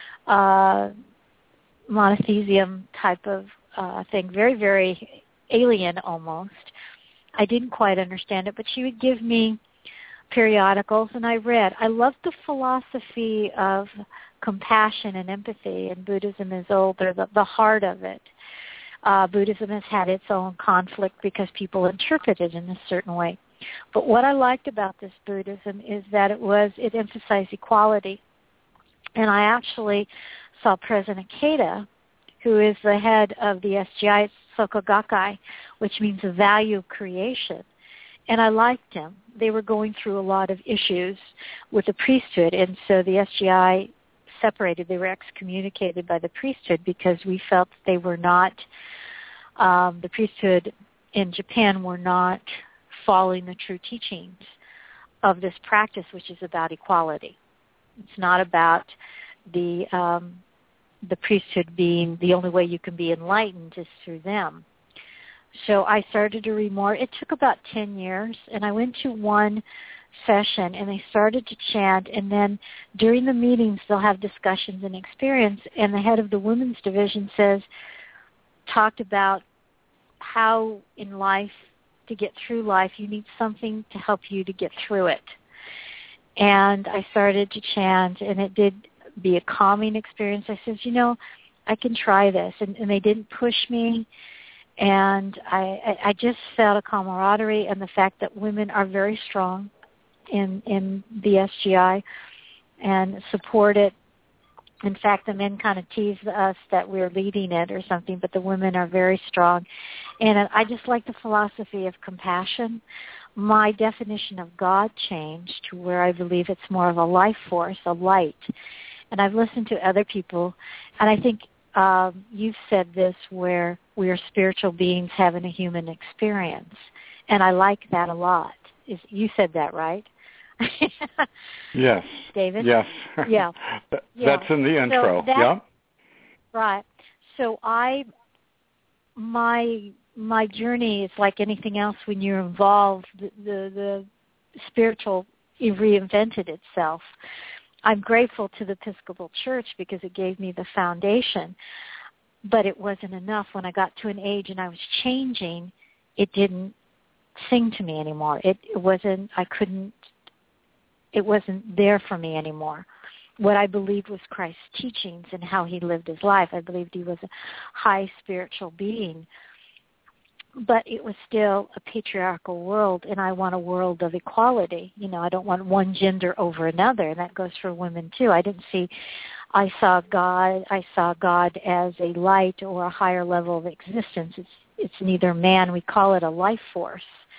monotheism type of thing. Very, very alien almost. I didn't quite understand it, but she would give me periodicals, and I read. I loved the philosophy of compassion and empathy, and Buddhism is older, the heart of it. Buddhism has had its own conflict because people interpret it in a certain way. But what I liked about this Buddhism is that it emphasized equality. And I actually saw President Keita, who is the head of the SGI, Soka Gakkai, which means the value of creation. And I liked him. They were going through a lot of issues with the priesthood, and so the SGI separated. They were excommunicated by the priesthood because we felt that they were not, the priesthood in Japan were not following the true teachings of this practice, which is about equality. It's not about the priesthood being the only way you can be enlightened is through them. So I started to read more. It took about 10 years, and I went to one session, and they started to chant, and then during the meetings they'll have discussions and experience, and the head of the women's division talked about how in life, to get through life, you need something to help you to get through it. And I started to chant, and it did be a calming experience. I said, I can try this. And they didn't push me. And I just felt a camaraderie and the fact that women are very strong in the SGI and support it. In fact, the men kind of tease us that we're leading it or something, but the women are very strong. And I just like the philosophy of compassion. My definition of God changed to where I believe it's more of a life force, a light. And I've listened to other people, and I think you've said this, where we are spiritual beings having a human experience. And I like that a lot. You said that, right? Yes. David? Yes. Yeah. That's in the intro. Yeah. Right. So my journey is like anything else. When you're involved, the spiritual, it reinvented itself. I'm grateful to the Episcopal Church because it gave me the foundation, but it wasn't enough. When I got to an age and I was changing, it didn't sing to me anymore. It wasn't there for me anymore. What I believed was Christ's teachings and how he lived his life. I believed he was a high spiritual being. But it was still a patriarchal world, and I want a world of equality. I don't want one gender over another, and that goes for women too. I saw God as a light or a higher level of existence. It's neither man. We call it a life force.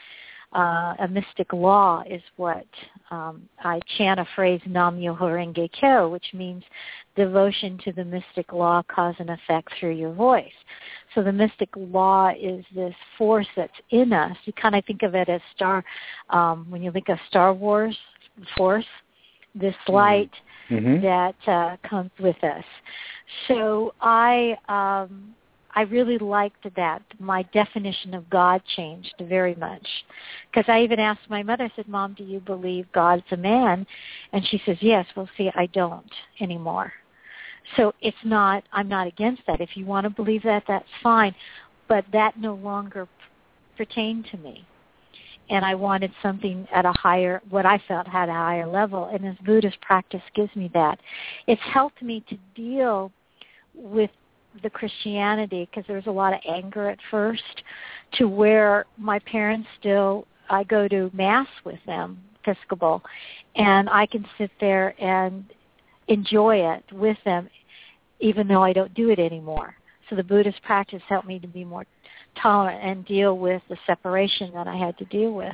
A mystic law is what I chant a phrase, Nam Myoho Renge Kyo, which means devotion to the mystic law, cause and effect through your voice. So the mystic law is this force that's in us. You kind of think of it as when you think of Star Wars force, this light that comes with us. So I really liked that. My definition of God changed very much. Because I even asked my mother, I said, Mom, do you believe God's a man? And she says, yes. Well, see, I don't anymore. So I'm not against that. If you want to believe that, that's fine. But that no longer pertained to me. And I wanted something at what I felt had a higher level. And this Buddhist practice gives me that. It's helped me to deal with the Christianity, because there was a lot of anger at first, to where my parents I go to Mass with them, Episcopal, and I can sit there and enjoy it with them, even though I don't do it anymore. So the Buddhist practice helped me to be more tolerant and deal with the separation that I had to deal with.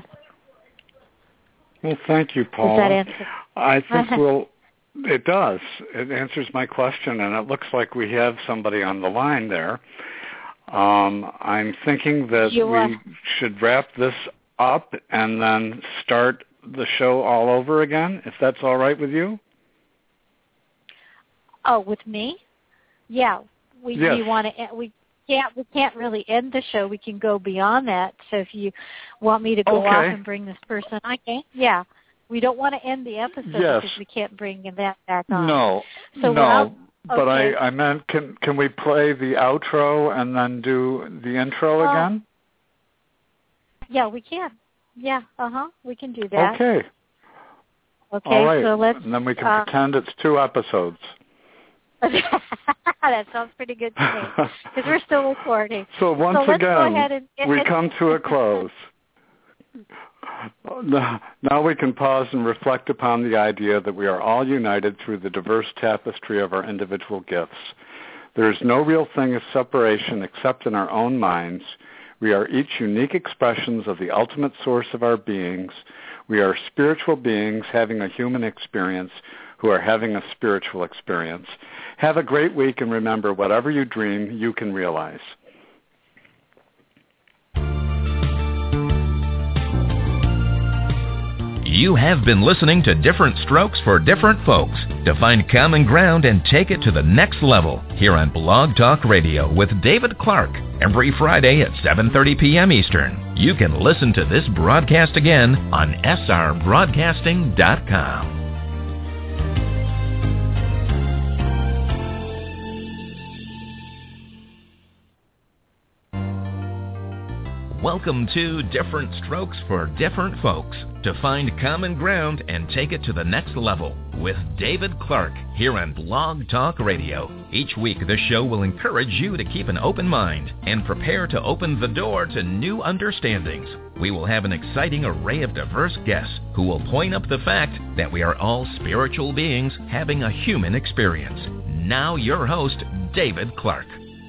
Well, thank you, Paula. Does that answer? I think it does. It answers my question, and it looks like we have somebody on the line there. I'm thinking that we should wrap this up and then start the show all over again, if that's all right with you. Oh, with me? Yeah. We want to. We can't really end the show. We can go beyond that. So if you want me to go off and bring this person, I can. Yeah. We don't want to end the episode because we can't bring that back on. No. But I meant, can we play the outro and then do the intro again? Yeah, we can. Yeah, we can do that. Okay. All right. So let's... And then we can pretend it's 2 episodes. That sounds pretty good to me, because we're still recording. So once again, we come to a close. Now we can pause and reflect upon the idea that we are all united through the diverse tapestry of our individual gifts. There is no real thing of separation except in our own minds. We are each unique expressions of the ultimate source of our beings. We are spiritual beings having a human experience who are having a spiritual experience. Have a great week, and remember, whatever you dream, you can realize. You have been listening to Different Strokes for Different Folks. To find common ground and take it to the next level, here on Blog Talk Radio with David Clark, every Friday at 7:30 p.m. Eastern. You can listen to this broadcast again on srbroadcasting.com. Welcome to Different Strokes for Different Folks. To find common ground and take it to the next level with David Clark here on Blog Talk Radio. Each week, the show will encourage you to keep an open mind and prepare to open the door to new understandings. We will have an exciting array of diverse guests who will point up the fact that we are all spiritual beings having a human experience. Now your host, David Clark.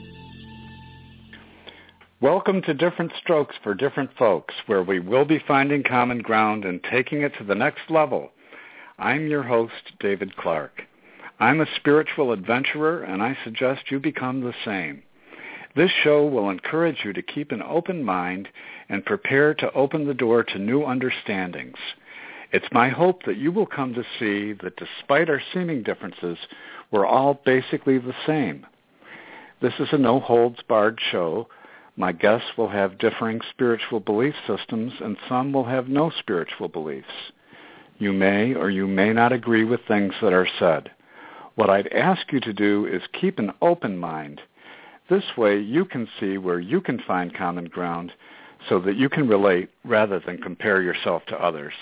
Welcome to Different Strokes for Different Folks, where we will be finding common ground and taking it to the next level. I'm your host, David Clark. I'm a spiritual adventurer, and I suggest you become the same. This show will encourage you to keep an open mind and prepare to open the door to new understandings. It's my hope that you will come to see that despite our seeming differences, we're all basically the same. This is a no-holds-barred show. My guests will have differing spiritual belief systems, and some will have no spiritual beliefs. You may or you may not agree with things that are said. What I'd ask you to do is keep an open mind. This way you can see where you can find common ground so that you can relate rather than compare yourself to others.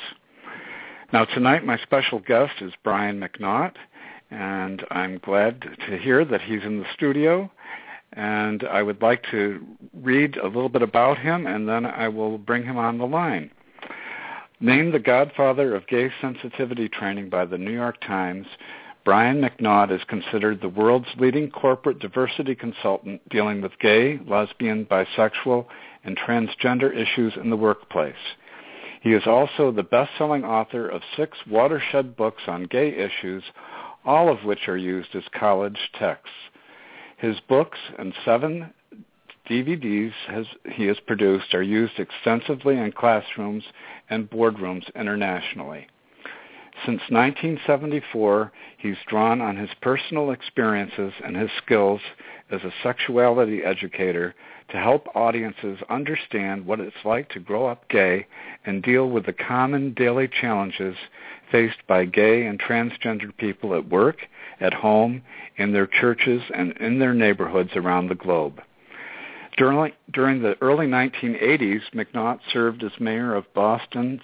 Now tonight my special guest is Brian McNaught, and I'm glad to hear that he's in the studio. And I would like to read a little bit about him, and then I will bring him on the line. Named the godfather of gay sensitivity training by the New York Times, Brian McNaught is considered the world's leading corporate diversity consultant dealing with gay, lesbian, bisexual, and transgender issues in the workplace. He is also the best-selling author of 6 watershed books on gay issues, all of which are used as college texts. His books and 7 DVDs he has produced are used extensively in classrooms and boardrooms internationally. Since 1974, he's drawn on his personal experiences and his skills as a sexuality educator to help audiences understand what it's like to grow up gay and deal with the common daily challenges faced by gay and transgender people at work, at home, in their churches, and in their neighborhoods around the globe. During the early 1980s, McNaught served as mayor of Boston's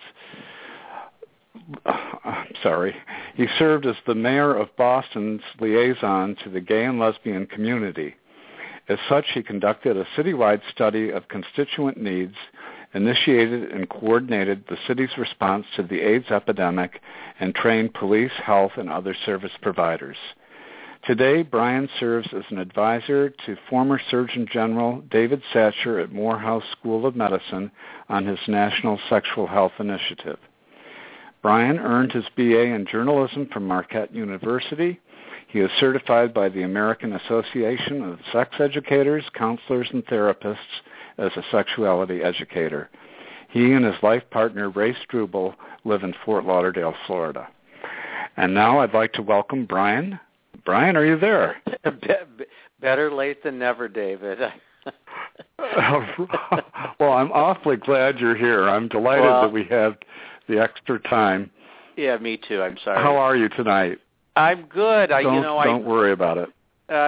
He served as the mayor of Boston's liaison to the gay and lesbian community. As such, he conducted a citywide study of constituent needs, initiated and coordinated the city's response to the AIDS epidemic, and trained police, health, and other service providers. Today, Brian serves as an advisor to former Surgeon General David Satcher at Morehouse School of Medicine on his National Sexual Health Initiative. Brian earned his BA in journalism from Marquette University. He is certified by the American Association of Sex Educators, Counselors, and Therapists as a sexuality educator. He and his life partner, Ray Struble, live in Fort Lauderdale, Florida. And now I'd like to welcome Brian Brian, are you there? Better late than never, David. Well, I'm awfully glad you're here. I'm delighted that we have the extra time. Yeah, me too. I'm sorry. How are you tonight? I'm good. Don't worry about it.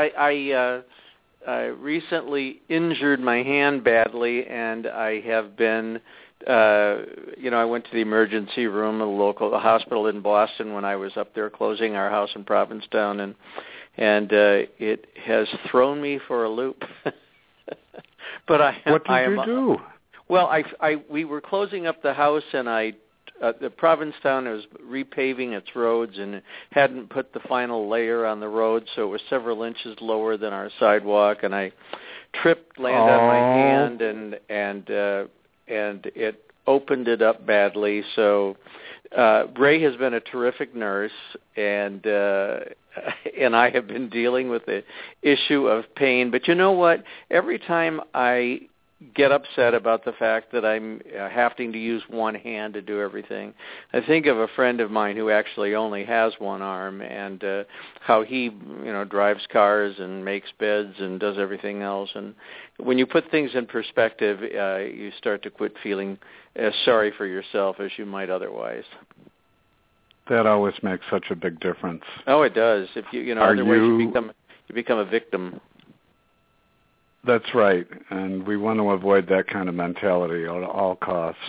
I recently injured my hand badly, and I have been, I went to the emergency room of the hospital in Boston when I was up there closing our house in Provincetown, and it has thrown me for a loop. But what did you do? Well, we were closing up the house, and the Provincetown was repaving its roads and hadn't put the final layer on the road, so it was several inches lower than our sidewalk, and I tripped, landed on my hand, and it opened it up badly. So Ray has been a terrific nurse, and I have been dealing with the issue of pain. But you know what? Every time I get upset about the fact that I'm having to use one hand to do everything, I think of a friend of mine who actually only has one arm, and how he drives cars and makes beds and does everything else. And when you put things in perspective, you start to quit feeling as sorry for yourself as you might otherwise. That always makes such a big difference. Oh, it does. If otherwise you become a victim. That's right, and we want to avoid that kind of mentality at all costs.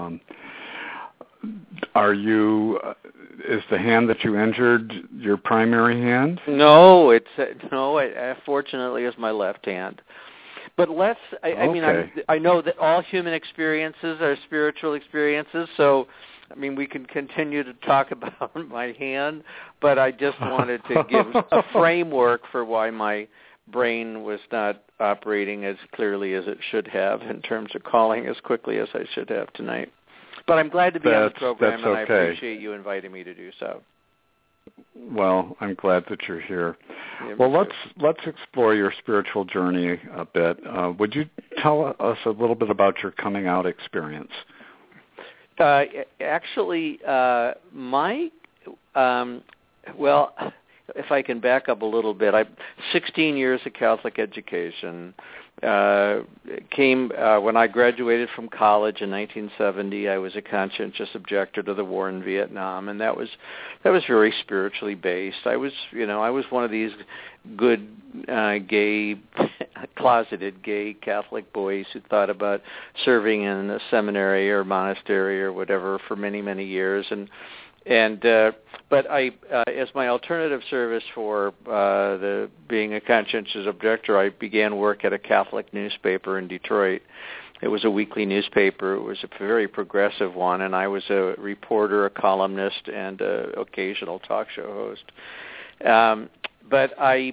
Is the hand that you injured your primary hand? No, it fortunately is my left hand. But I know that all human experiences are spiritual experiences, so we can continue to talk about my hand, but I just wanted to give a framework for why my brain was not operating as clearly as it should have in terms of calling as quickly as I should have tonight. But I'm glad to be on the program, and I appreciate you inviting me to do so. Well, I'm glad that you're here. Yeah, well, let's explore your spiritual journey a bit. Would you tell us a little bit about your coming out experience? If I can back up a little bit, 16 years of Catholic education. Came when I graduated from college in 1970. I was a conscientious objector to the war in Vietnam, and that was very spiritually based. I was one of these good closeted gay Catholic boys who thought about serving in a seminary or monastery or whatever for many, many years, but I, as my alternative service for being a conscientious objector, I began work at a Catholic newspaper in Detroit. It was a weekly newspaper. It was a very progressive one, and I was a reporter, a columnist, and an occasional talk show host. But I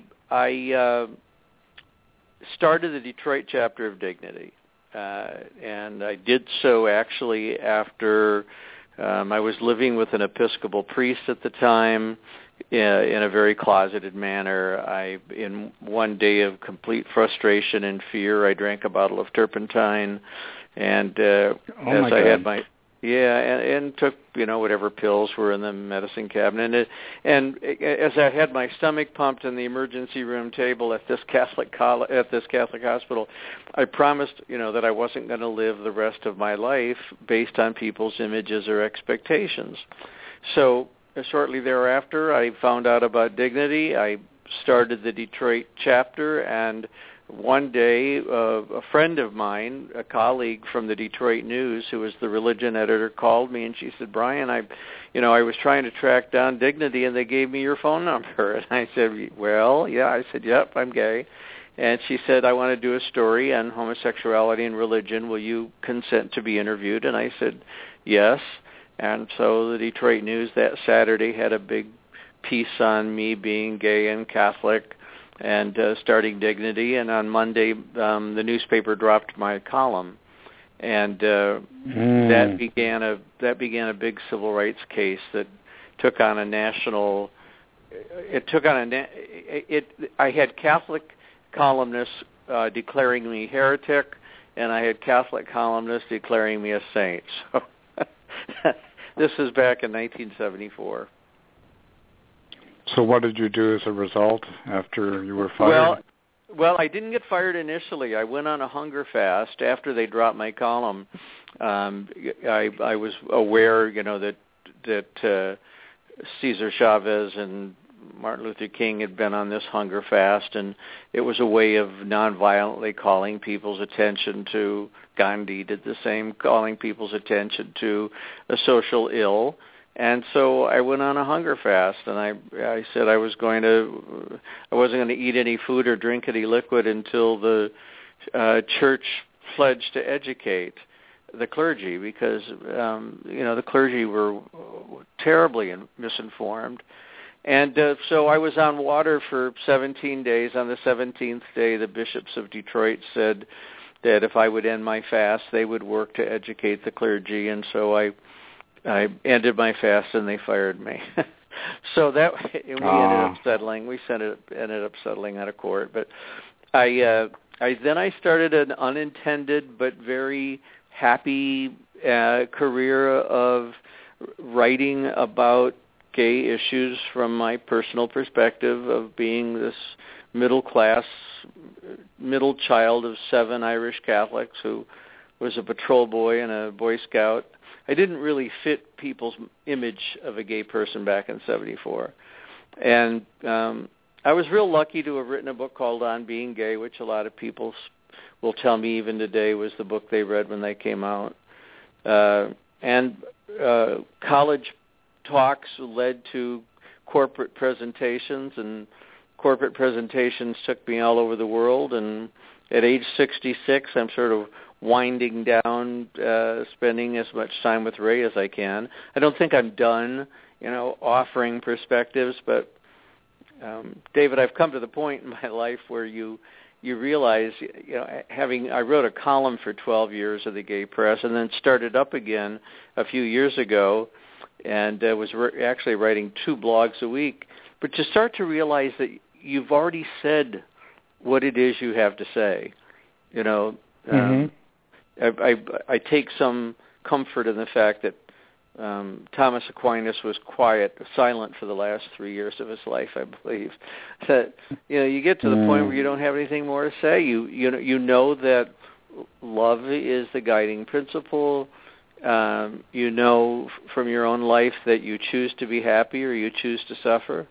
started the Detroit chapter of Dignity, and I did so actually after I was living with an Episcopal priest at the time in a very closeted manner. In one day of complete frustration and fear, I drank a bottle of turpentine, and and took whatever pills were in the medicine cabinet, and as I had my stomach pumped in the emergency room table at this Catholic hospital, I promised that I wasn't going to live the rest of my life based on people's images or expectations. So shortly thereafter, I found out about Dignity. I started the Detroit chapter, and one day, a friend of mine, a colleague from the Detroit News, who was the religion editor, called me, and she said, "Brian, I was trying to track down Dignity, and they gave me your phone number." And I said, "Well, yeah." I said, "Yep, I'm gay." And she said, "I want to do a story on homosexuality and religion. Will you consent to be interviewed?" And I said, "Yes." And so the Detroit News that Saturday had a big piece on me being gay and Catholic and starting Dignity, and on Monday the newspaper dropped my column, and that began a big civil rights case that took on a national. I had Catholic columnists declaring me heretic, and I had Catholic columnists declaring me a saint. So this is back in 1974. So what did you do as a result after you were fired? Well, I didn't get fired initially. I went on a hunger fast after they dropped my column. I was aware, that Cesar Chavez and Martin Luther King had been on this hunger fast, and it was a way of nonviolently calling people's attention to Gandhi did the same, calling people's attention to a social ill. And so I went on a hunger fast, and I said I wasn't going to eat any food or drink any liquid until the church pledged to educate the clergy, because the clergy were terribly misinformed. And so I was on water for 17 days. On the 17th day, the bishops of Detroit said that if I would end my fast, they would work to educate the clergy, and so I ended my fast, and they fired me. So that we ended up settling. We ended up settling out of court. But I started an unintended but very happy career of writing about gay issues from my personal perspective of being this middle child of 7 Irish Catholics who was a patrol boy and a Boy Scout. I didn't really fit people's image of a gay person back in '74. And I was real lucky to have written a book called On Being Gay, which a lot of people will tell me even today was the book they read when they came out. And college talks led to corporate presentations, and corporate presentations took me all over the world. And at age 66, I'm sort of winding down, spending as much time with Ray as I can. I don't think I'm done, offering perspectives, but David, I've come to the point in my life where you realize, I wrote a column for 12 years of the Gay Press, and then started up again a few years ago, and was actually writing 2 blogs a week. But to start to realize that you've already said what it is you have to say, I take some comfort in the fact that Thomas Aquinas was silent for the last 3 years of his life, I believe. That you get to the point where you don't have anything more to say. You know that love is the guiding principle. You know from your own life that you choose to be happy or you choose to suffer.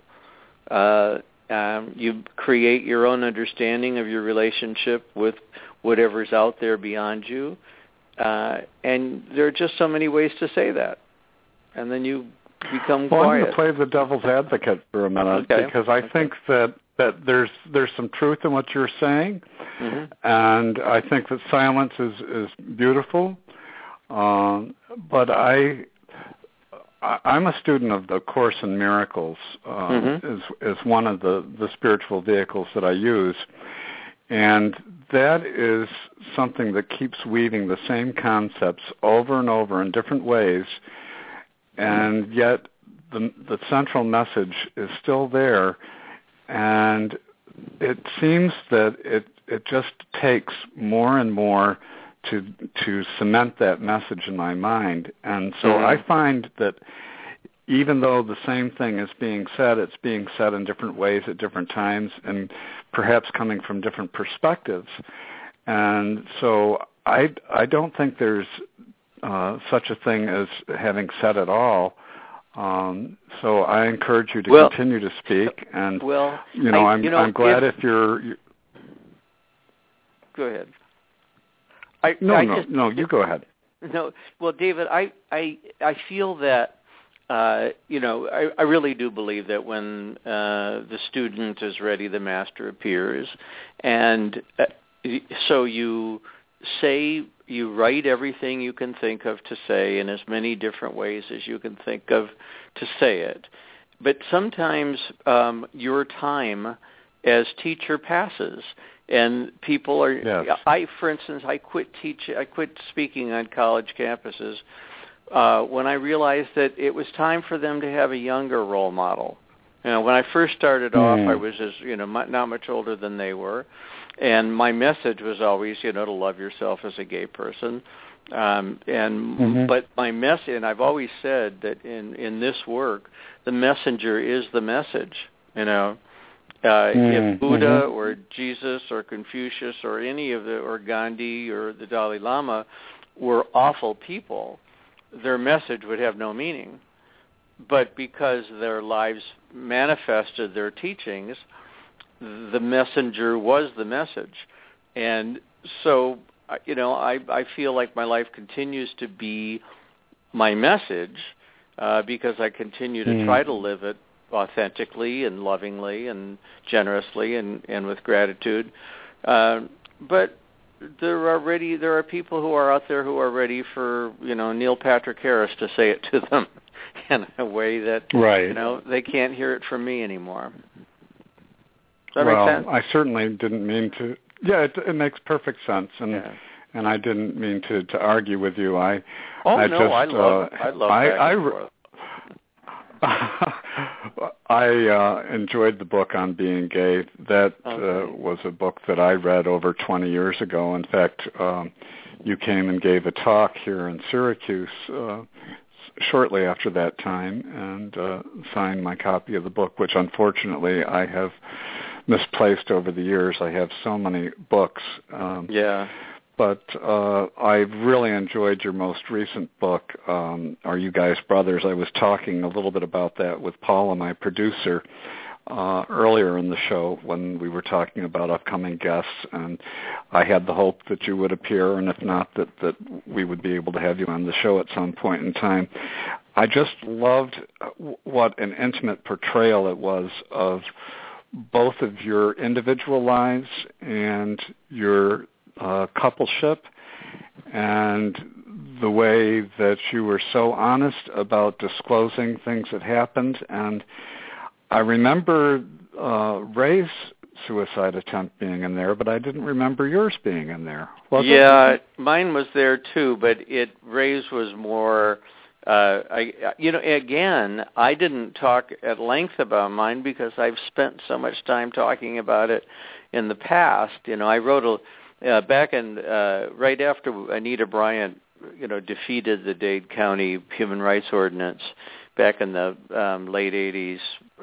You create your own understanding of your relationship with whatever's out there beyond you. And there are just so many ways to say that. And then you become quiet. I'm going to play the devil's advocate for a minute, because I think that there's some truth in what you're saying, and I think that silence is beautiful. But I'm a student of the Course in Miracles, is one of the spiritual vehicles that I use, and that is something that keeps weaving the same concepts over and over in different ways, and yet the central message is still there, and it seems that it just takes more and more to cement that message in my mind. And so I find that even though the same thing is being said, it's being said in different ways at different times, and perhaps coming from different perspectives. And so I don't think there's such a thing as having said it all. So I encourage you to continue to speak. And I'm glad if you're. Go ahead. No, you go ahead. No, well, David, I feel that. I really do believe that when the student is ready, the master appears, and so you write everything you can think of to say in as many different ways as you can think of to say it. But sometimes your time as teacher passes, and people are. Yes. For instance, I quit speaking on college campuses when I realized that it was time for them to have a younger role model. When I first started off, I was not much older than they were, and my message was always, to love yourself as a gay person. But my message, and I've always said that in this work, the messenger is the message. If Buddha or Jesus or Confucius or or Gandhi or the Dalai Lama were awful people, their message would have no meaning. But because their lives manifested their teachings, the messenger was the message. And so, I feel like my life continues to be my message because I continue to try to live it authentically and lovingly and generously and with gratitude. But there are people who are out there who are ready for, Neil Patrick Harris to say it to them in a way that, they can't hear it from me anymore. Does that make sense? I certainly didn't mean to. Yeah, it makes perfect sense, and I didn't mean to argue with you. I love back I enjoyed the book on being gay. That was a book that I read over 20 years ago. In fact, you came and gave a talk here in Syracuse shortly after that time and signed my copy of the book, which unfortunately I have misplaced over the years. I have so many books. But I've really enjoyed your most recent book, Are You Guys Brothers? I was talking a little bit about that with Paula, my producer, earlier in the show when we were talking about upcoming guests, and I had the hope that you would appear, and if not, that we would be able to have you on the show at some point in time. I just loved what an intimate portrayal it was of both of your individual lives and your coupleship, and the way that you were so honest about disclosing things that happened. And I remember Ray's suicide attempt being in there, but I didn't remember yours being in there. Mine was there too, but Ray's was more. Again, I didn't talk at length about mine because I've spent so much time talking about it in the past. I wrote back in right after Anita Bryant, defeated the Dade County Human Rights Ordinance back in the late 80s.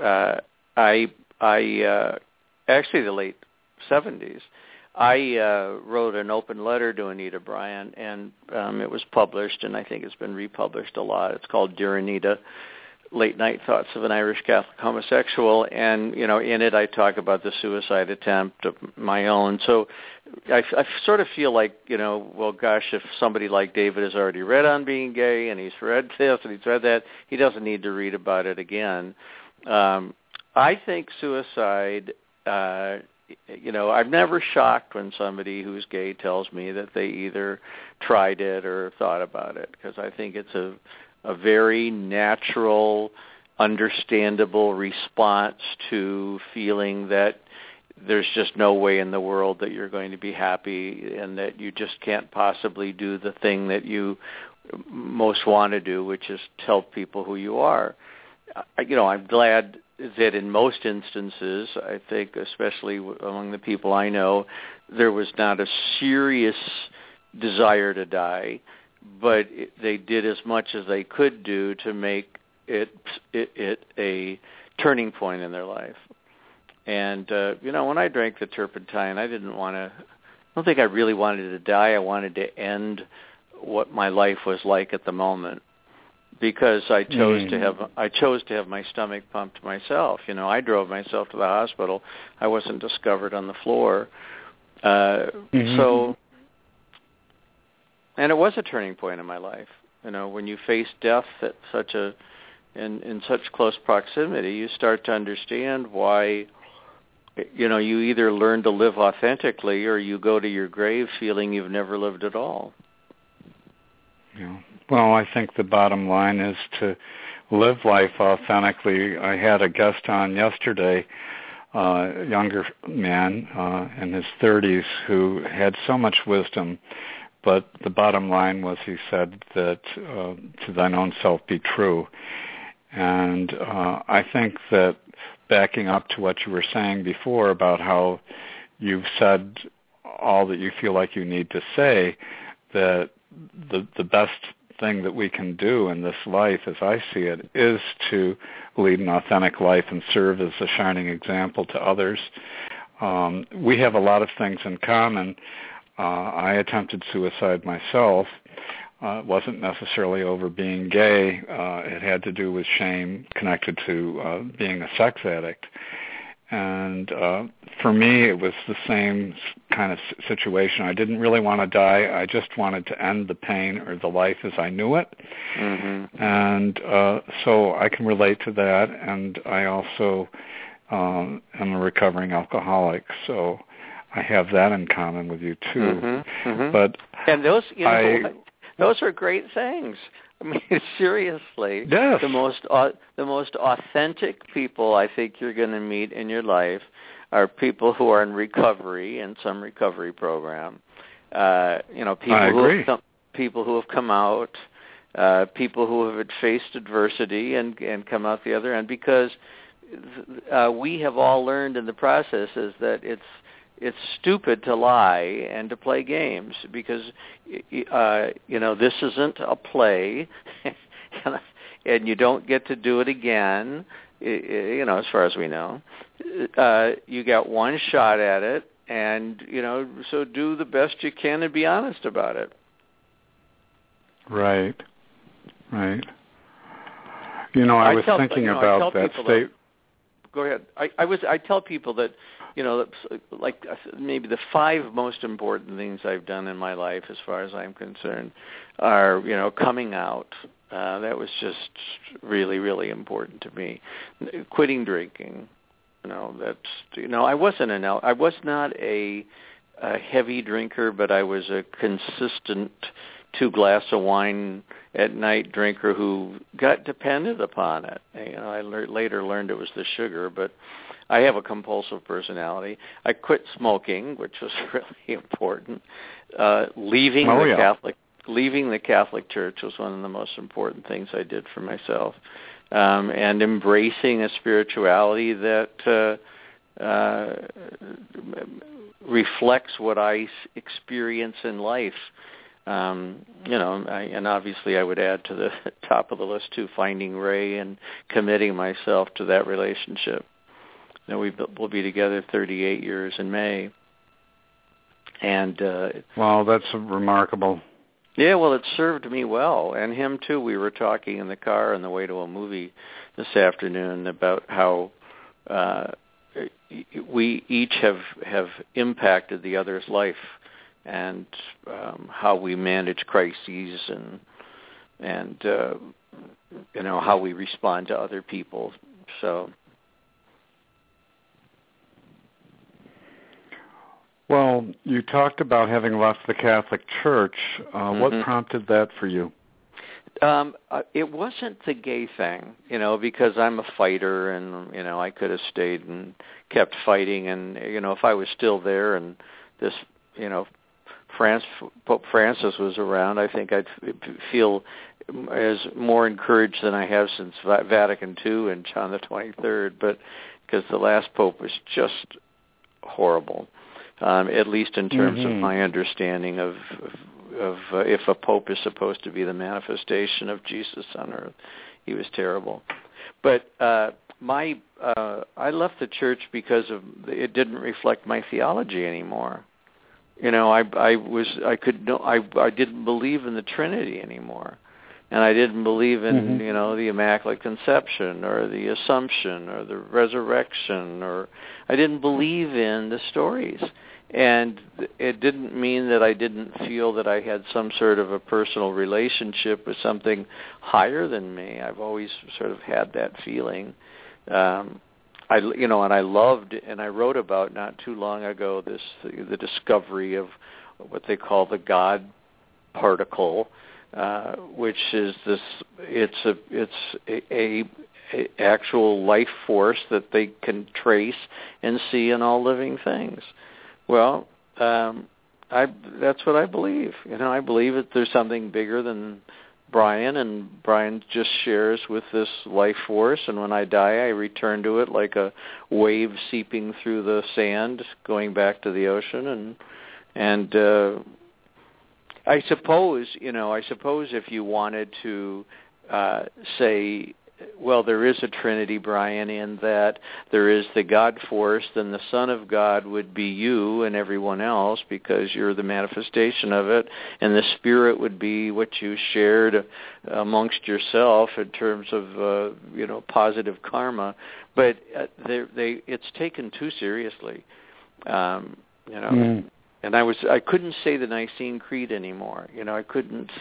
Actually the late 70s. I wrote an open letter to Anita Bryant, and it was published, and I think it's been republished a lot. It's called Dear Anita, Late Night Thoughts of an Irish Catholic Homosexual, and, in it I talk about the suicide attempt of my own. So I sort of feel like, well, gosh, if somebody like David has already read On Being Gay, and he's read this and he's read that, he doesn't need to read about it again. I think suicide, I'm never shocked when somebody who's gay tells me that they either tried it or thought about it, because I think it's a very natural, understandable response to feeling that there's just no way in the world that you're going to be happy and that you just can't possibly do the thing that you most want to do, which is tell people who you are. I'm glad that in most instances, I think, especially among the people I know, there was not a serious desire to die, but they did as much as they could do to make it a turning point in their life. And, when I drank the turpentine, I don't think I really wanted to die. I wanted to end what my life was like at the moment, because I chose to have my stomach pumped myself. I drove myself to the hospital. I wasn't discovered on the floor. So, and it was a turning point in my life. When you face death at in such close proximity, you start to understand why, you either learn to live authentically or you go to your grave feeling you've never lived at all. Yeah. Well, I think the bottom line is to live life authentically. I had a guest on yesterday, a younger man in his 30s who had so much wisdom, but the bottom line was, he said that to thine own self be true. And I think that, backing up to what you were saying before about how you've said all that you feel like you need to say, that the best thing that we can do in this life, as I see it, is to lead an authentic life and serve as a shining example to others. We have a lot of things in common. I attempted suicide myself. It wasn't necessarily over being gay. It had to do with shame connected to being a sex addict. And for me, it was the same kind of situation. I didn't really want to die. I just wanted to end the pain or the life as I knew it. Mm-hmm. And so I can relate to that. And I also am a recovering alcoholic. So I have that in common with you, too. Mm-hmm. Mm-hmm. But and those, those are great things. I mean, seriously, yes. The most authentic people I think you're going to meet in your life are people who are in recovery, in some recovery program. People who have come out, people who have faced adversity and come out the other end. Because we have all learned in the process is that it's stupid to lie and to play games, because this isn't a play, and you don't get to do it again. As far as we know, you got one shot at it, and so do the best you can and be honest about it. Right. I was thinking about that state. Go ahead. I tell people that, like maybe the 5 most important things I've done in my life, as far as I'm concerned, are, coming out. That was just really, really important to me. Quitting drinking. I was not a heavy drinker, but I was a consistent 2 glass of wine at night drinker who got dependent upon it. I later learned it was the sugar, but I have a compulsive personality. I quit smoking, which was really important. Leaving the Catholic Church was one of the most important things I did for myself, and embracing a spirituality that reflects what I experience in life. And obviously I would add to the top of the list too, finding Ray and committing myself to that relationship. We'll be together 38 years in May. And wow, that's remarkable. Yeah, well, it served me well, and him too. We were talking in the car on the way to a movie this afternoon about how we each have impacted the other's life, and how we manage crises, and how we respond to other people. So. Well, you talked about having left the Catholic Church. What prompted that for you? It wasn't the gay thing, because I'm a fighter, and I could have stayed and kept fighting, and if I was still there and this, Pope Francis was around, I think I'd feel as more encouraged than I have since Vatican II and John the 23rd, but because the last Pope was just horrible. At least in terms of my understanding of if a pope is supposed to be the manifestation of Jesus on earth, he was terrible. But I left the church because it didn't reflect my theology anymore. I didn't believe in the Trinity anymore, and I didn't believe in the Immaculate Conception or the Assumption or the Resurrection, or I didn't believe in the stories. And it didn't mean that I didn't feel that I had some sort of a personal relationship with something higher than me. I've always sort of had that feeling. And I loved, and I wrote about not too long ago the discovery of what they call the God particle, which is it's a actual life force that they can trace and see in all living things. Well, that's what I believe. I believe that there's something bigger than Brian, and Brian just shares with this life force, and when I die, I return to it like a wave seeping through the sand, going back to the ocean, and I suppose if you wanted to say, well, there is a Trinity, Brian, in that there is the God force, then the Son of God would be you and everyone else because you're the manifestation of it, and the Spirit would be what you shared amongst yourself in terms of positive karma. But it's taken too seriously, And I couldn't say the Nicene Creed anymore. I couldn't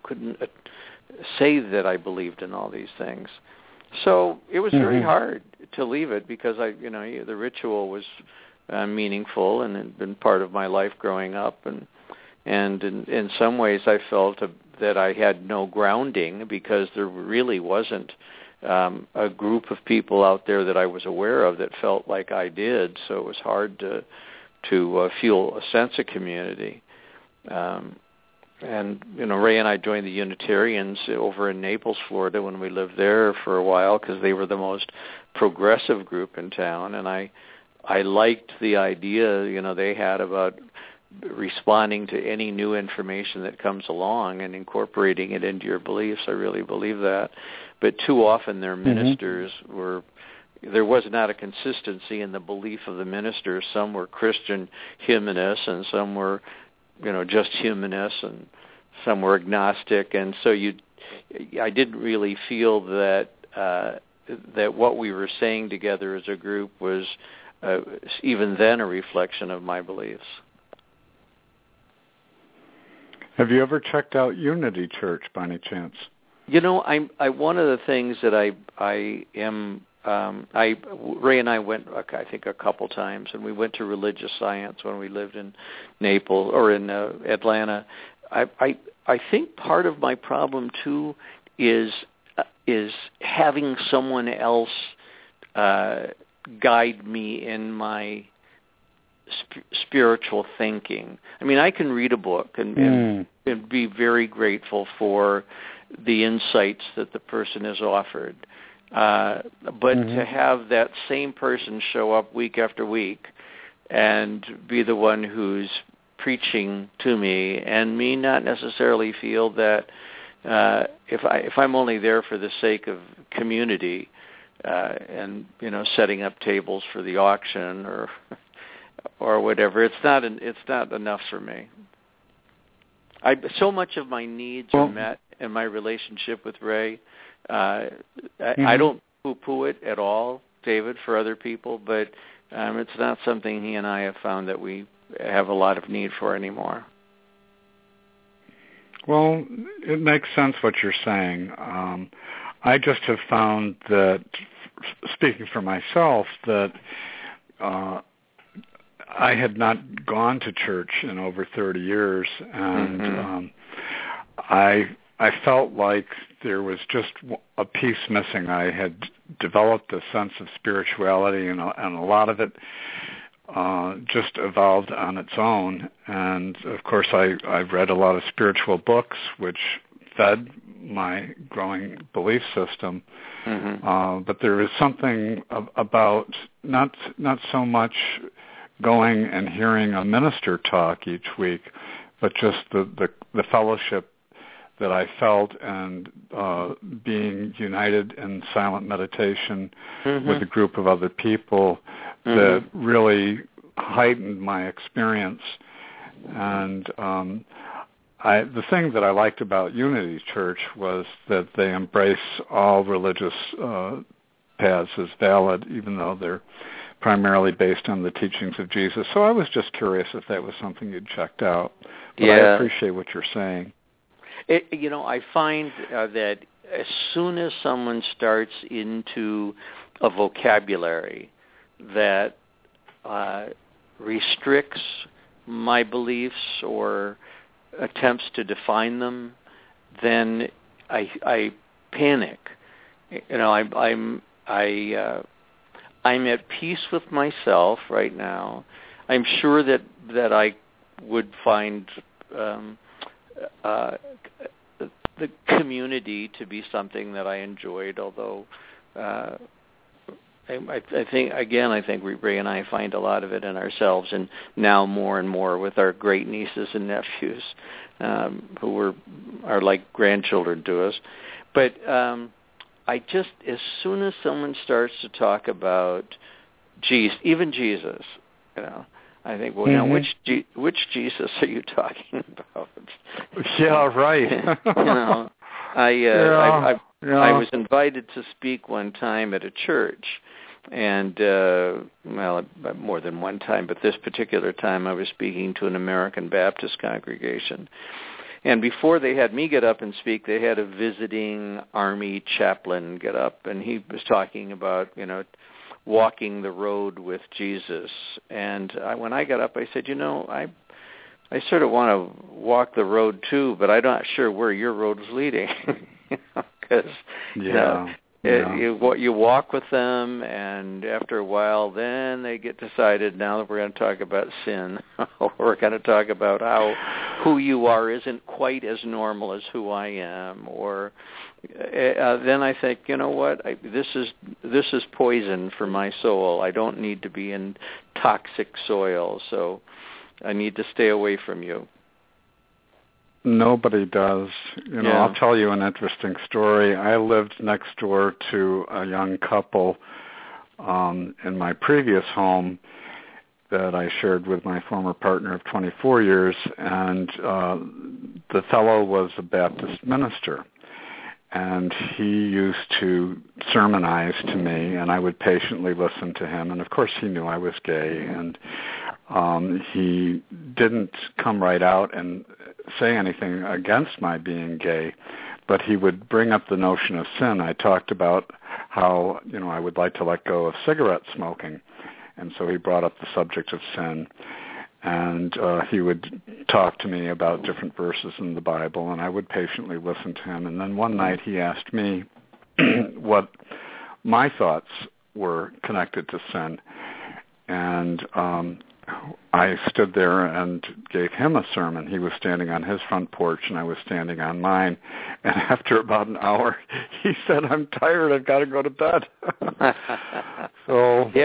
say that I believed in all these things. So it was very hard to leave it because the ritual was meaningful and had been part of my life growing up, and in some ways I felt that I had no grounding because there really wasn't a group of people out there that I was aware of that felt like I did. So it was hard to feel a sense of community. And Ray and I joined the Unitarians over in Naples, Florida, when we lived there for a while because they were the most progressive group in town, and I liked the idea they had about responding to any new information that comes along and incorporating it into your beliefs. I really believe that, but too often their ministers there was not a consistency in the belief of the ministers. Some were Christian humanists, and some were just humanists, and some were agnostic, and so I didn't really feel that what we were saying together as a group was even then a reflection of my beliefs. Have you ever checked out Unity Church by any chance? I one of the things that I am. Ray and I went, I think, a couple times, and we went to Religious Science when we lived in Naples or in Atlanta. I think part of my problem too is having someone else guide me in my spiritual thinking. I mean, I can read a book and be very grateful for the insights that the person has offered. But to have that same person show up week after week and be the one who's preaching to me, and me not necessarily feel that if I'm only there for the sake of community and setting up tables for the auction or whatever, it's not enough for me. So much of my needs are met in my relationship with Ray. I don't poo-poo it at all, David, for other people, but it's not something he and I have found that we have a lot of need for anymore. Well, it makes sense what you're saying. I just have found that, speaking for myself, that I had not gone to church in over 30 years, and I felt like there was just a piece missing. I had developed a sense of spirituality, and a lot of it just evolved on its own. And, of course, I've read a lot of spiritual books, which fed my growing belief system. But there is something about not so much going and hearing a minister talk each week, but just the fellowship that I felt, and being united in silent meditation with a group of other people that really heightened my experience. And the thing that I liked about Unity Church was that they embrace all religious paths as valid, even though they're primarily based on the teachings of Jesus. So I was just curious if that was something you'd checked out. But I appreciate what you're saying. I find that as soon as someone starts into a vocabulary that restricts my beliefs or attempts to define them, then I panic. I'm at peace with myself right now. I'm sure that I would find the community to be something that I enjoyed, although I think Ray and I find a lot of it in ourselves, and now more and more with our great nieces and nephews, who are like grandchildren to us. But I just, as soon as someone starts to talk about even Jesus, I think, well, now which Jesus are you talking about? Yeah, right. I was invited to speak one time at a church, and more than one time, but this particular time I was speaking to an American Baptist congregation. And before they had me get up and speak, they had a visiting Army chaplain get up, and he was talking about, walking the road with Jesus. And when I got up, I said, I sort of want to walk the road too, but I'm not sure where your road is leading. Because you walk with them, and after a while, then they get decided. Now that we're going to talk about sin, we're going to talk about how who you are isn't quite as normal as who I am, or then I think, what? This is poison for my soul. I don't need to be in toxic soil, so I need to stay away from you. Nobody does. I'll tell you an interesting story. I lived next door to a young couple in my previous home that I shared with my former partner of 24 years, and the fellow was a Baptist minister. And he used to sermonize to me, and I would patiently listen to him. And, of course, he knew I was gay, and he didn't come right out and say anything against my being gay, but he would bring up the notion of sin. I talked about how, I would like to let go of cigarette smoking, and so he brought up the subject of sin. And he would talk to me about different verses in the Bible, and I would patiently listen to him. And then one night he asked me what my thoughts were connected to sin. And I stood there and gave him a sermon. He was standing on his front porch, and I was standing on mine. And after about an hour, he said, "I'm tired. I've got to go to bed." So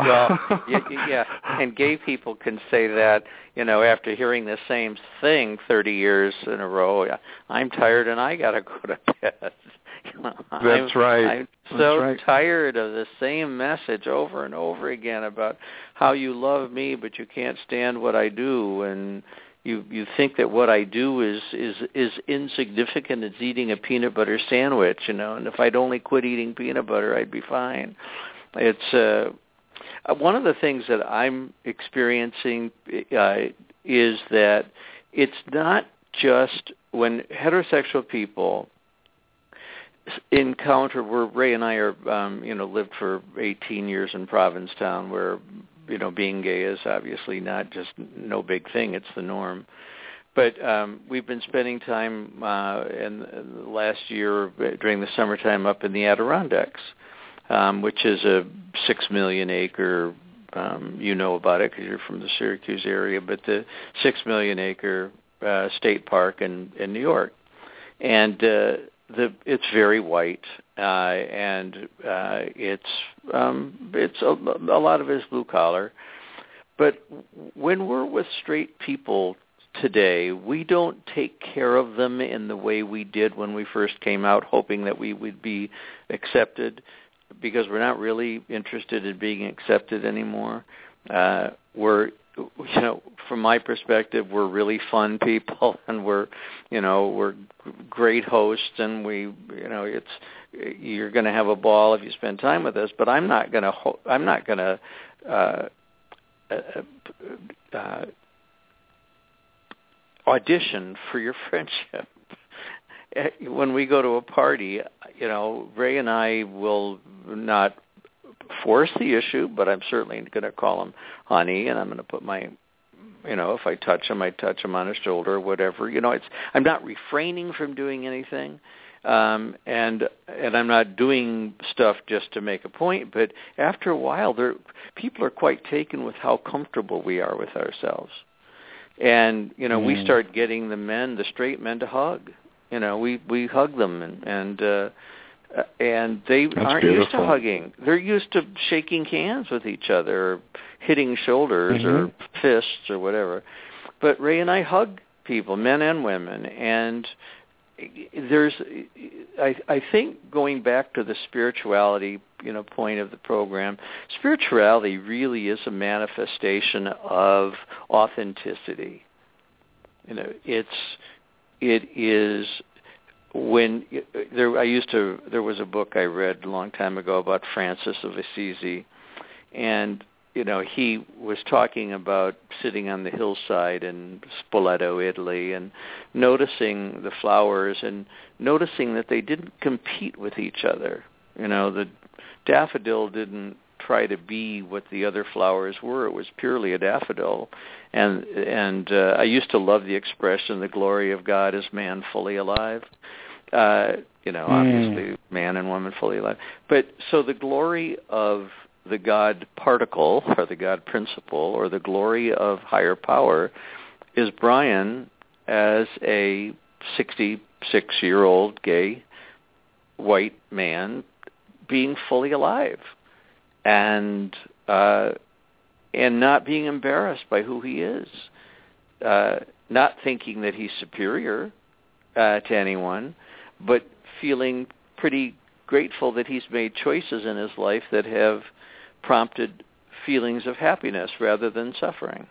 and gay people can say that, after hearing the same thing 30 years in a row. I'm tired, and I got to go to bed. That's right. I'm so tired of the same message over and over again about how you love me, but you can't stand what I do, and you think that what I do is insignificant. It's eating a peanut butter sandwich, and if I'd only quit eating peanut butter, I'd be fine. It's one of the things that I'm experiencing is that it's not just when heterosexual people encounter, where Ray and I are, lived for 18 years in Provincetown, where, being gay is obviously not just no big thing, it's the norm. But we've been spending time in the last year during the summertime up in the Adirondacks, which is a 6 million acre, you know about it because you're from the Syracuse area, but the 6 million acre state park in New York. And it's very white, and it's a lot of it is blue collar. But when we're with straight people today, we don't take care of them in the way we did when we first came out, hoping that we would be accepted, because we're not really interested in being accepted anymore. We're from my perspective, we're really fun people, and we're great hosts, and you're going to have a ball if you spend time with us. But I'm not going to audition for your friendship. When we go to a party, Ray and I will not force the issue, but I'm certainly going to call him honey, and I'm going to put my, if I touch him, I touch him on his shoulder or whatever. I'm not refraining from doing anything, and I'm not doing stuff just to make a point. But after a while, people are quite taken with how comfortable we are with ourselves, and we start getting the straight men to hug. We hug them, and and they That's aren't beautiful. used to hugging. They're used to shaking hands with each other, or hitting shoulders or fists or whatever. But Ray and I hug people, men and women, and I think going back to the spirituality, point of the program, spirituality really is a manifestation of authenticity. It is when there was a book I read a long time ago about Francis of Assisi, and he was talking about sitting on the hillside in Spoleto, Italy, and noticing the flowers and noticing that they didn't compete with each other. The daffodil didn't try to be what the other flowers were. It was purely a daffodil. And I used to love the expression, the glory of God is man fully alive. Obviously man and woman fully alive. But so the glory of the God particle or the God principle or the glory of higher power is Brian as a 66-year-old gay white man being fully alive and not being embarrassed by who he is, not thinking that he's superior to anyone, but feeling pretty grateful that he's made choices in his life that have prompted feelings of happiness rather than suffering.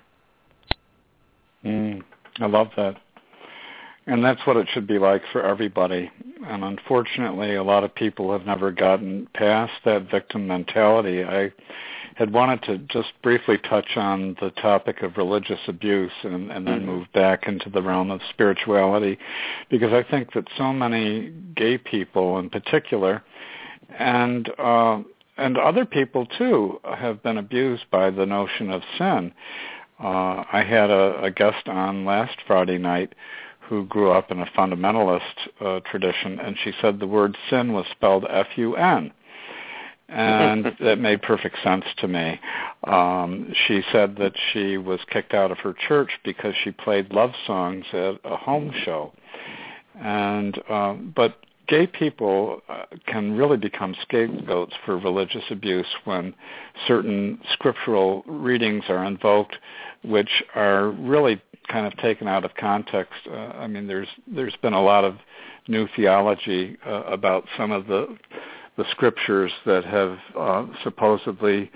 I love that. And that's what it should be like for everybody. And unfortunately, a lot of people have never gotten past that victim mentality. I had wanted to just briefly touch on the topic of religious abuse and then move back into the realm of spirituality, because I think that so many gay people in particular and other people too have been abused by the notion of sin. I had a guest on last Friday night who grew up in a fundamentalist tradition, and she said the word sin was spelled F-U-N. And that made perfect sense to me. She said that she was kicked out of her church because she played love songs at a home show. And but gay people can really become scapegoats for religious abuse when certain scriptural readings are invoked, which are really kind of taken out of context. There's been a lot of new theology about some of the scriptures that have supposedly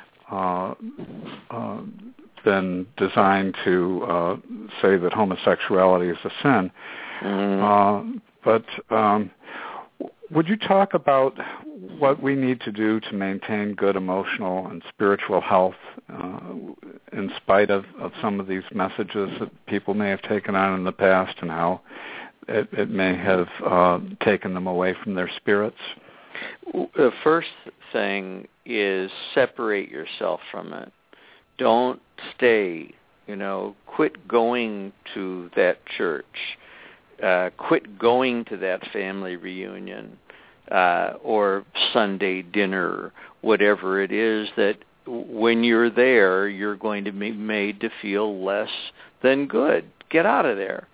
been designed to say that homosexuality is a sin. But would you talk about what we need to do to maintain good emotional and spiritual health in spite of some of these messages that people may have taken on in the past and how it may have taken them away from their spirits? The first thing is separate yourself from it. Don't stay, quit going to that church. Quit going to that family reunion or Sunday dinner, whatever it is that when you're there, you're going to be made to feel less than good. Get out of there.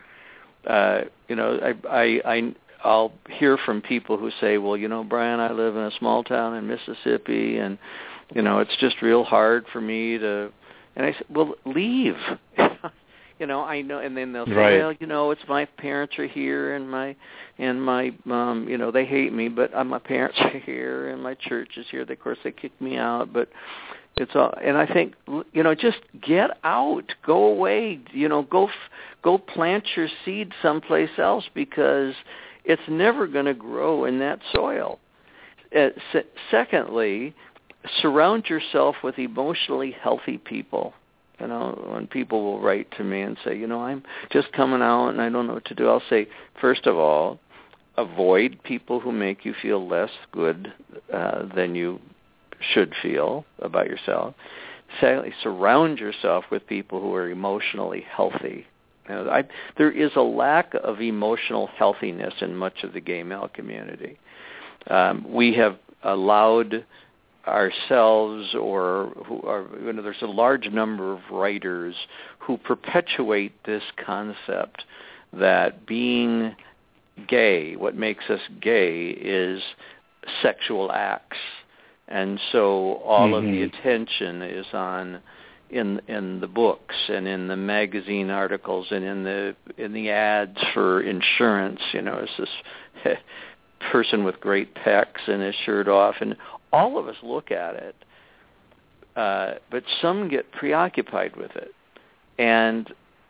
I'll hear from people who say, well, Brian, I live in a small town in Mississippi, and, it's just real hard for me to, and I say, well, leave. I know, and then they'll say, right. Well, it's my parents are here, and my they hate me, but my parents are here, and my church is here. Of course, they kicked me out, but it's all. And I think, just get out, go away, go plant your seed someplace else, because it's never going to grow in that soil. Secondly, surround yourself with emotionally healthy people. When people will write to me and say, I'm just coming out and I don't know what to do, I'll say, first of all, avoid people who make you feel less good than you should feel about yourself. Secondly, surround yourself with people who are emotionally healthy. There is a lack of emotional healthiness in much of the gay male community. We have allowed ourselves, there's a large number of writers who perpetuate this concept that being gay, what makes us gay, is sexual acts. And so all of the attention is on in the books and in the magazine articles and in the ads for insurance. It's this person with great pecs and his shirt off, and all of us look at it, but some get preoccupied with it, and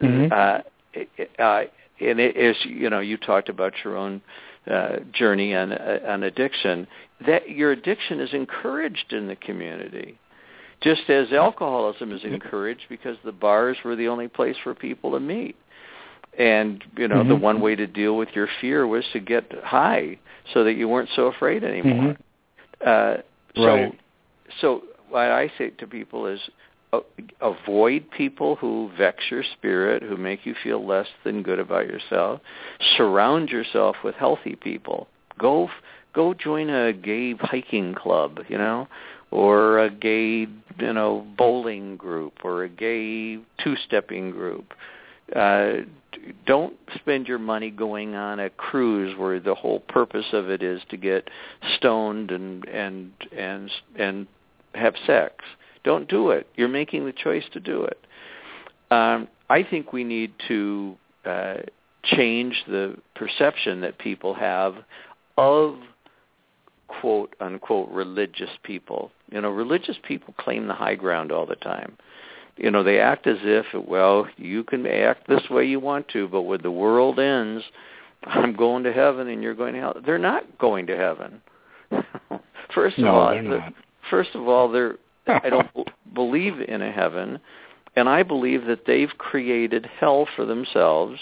it is, you talked about your own journey on addiction. That your addiction is encouraged in the community, just as alcoholism is encouraged because the bars were the only place for people to meet. And, the one way to deal with your fear was to get high so that you weren't so afraid anymore. Right. So what I say to people is avoid people who vex your spirit, who make you feel less than good about yourself. Surround yourself with healthy people. Go join a gay hiking club, or a gay, bowling group, or a gay two-stepping group. Don't spend your money going on a cruise where the whole purpose of it is to get stoned and have sex. Don't do it. You're making the choice to do it. I think we need to change the perception that people have of quote-unquote religious people. Religious people claim the high ground all the time. They act as if, well, you can act this way you want to, but when the world ends, I'm going to heaven and you're going to hell. They're not going to heaven. First of all, I don't believe in a heaven, and I believe that they've created hell for themselves.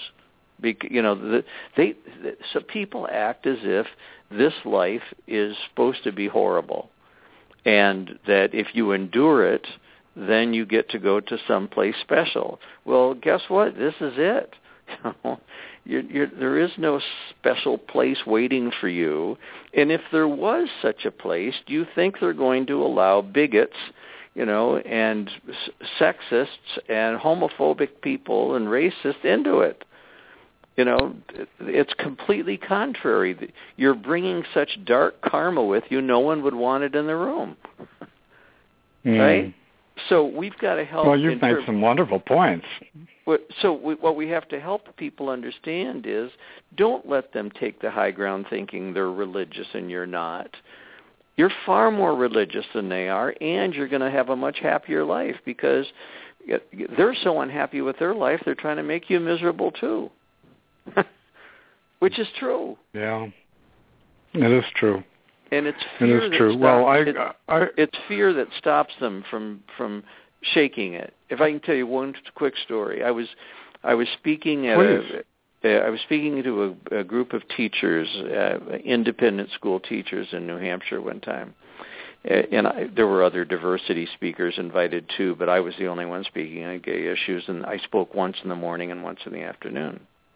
So people act as if this life is supposed to be horrible, and that if you endure it, then you get to go to some place special. Well, guess what? This is it. There is no special place waiting for you. And if there was such a place, do you think they're going to allow bigots, and sexists and homophobic people and racists into it? It's completely contrary. You're bringing such dark karma with you, no one would want it in the room. Right? So we've got to help. Well, you've made some wonderful points. So what we have to help people understand is don't let them take the high ground thinking they're religious and you're not. You're far more religious than they are, and you're going to have a much happier life because they're so unhappy with their life, they're trying to make you miserable too, which is true. Yeah, it is true. And it's fear it's fear that stops them from shaking it. If I can tell you one quick story, I was speaking at I was speaking to a group of teachers, independent school teachers in New Hampshire one time, and there were other diversity speakers invited too, but I was the only one speaking on gay issues, and I spoke once in the morning and once in the afternoon.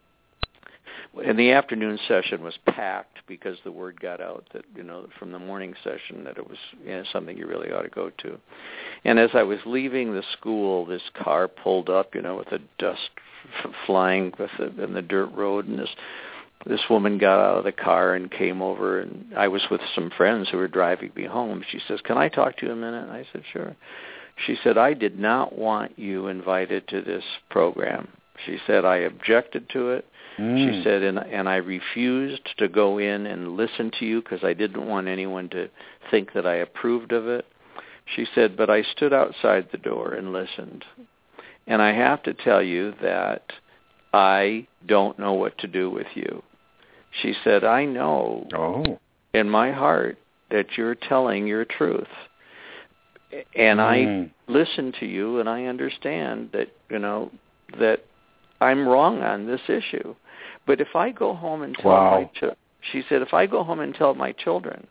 And the afternoon session was packed because the word got out that, from the morning session that it was something you really ought to go to. And as I was leaving the school, this car pulled up, with the dust flying in the dirt road, and this woman got out of the car and came over, and I was with some friends who were driving me home. She says, "Can I talk to you a minute?" And I said, "Sure." She said, "I did not want you invited to this program." She said, "I objected to it." She said, and I refused to go in and listen to you because I didn't want anyone to think that I approved of it. She said, but I stood outside the door and listened. And I have to tell you that I don't know what to do with you. She said, I know in my heart that you're telling your truth. And I listen to you and I understand that, that I'm wrong on this issue. But if I go home and tell she said, if I go home and tell my children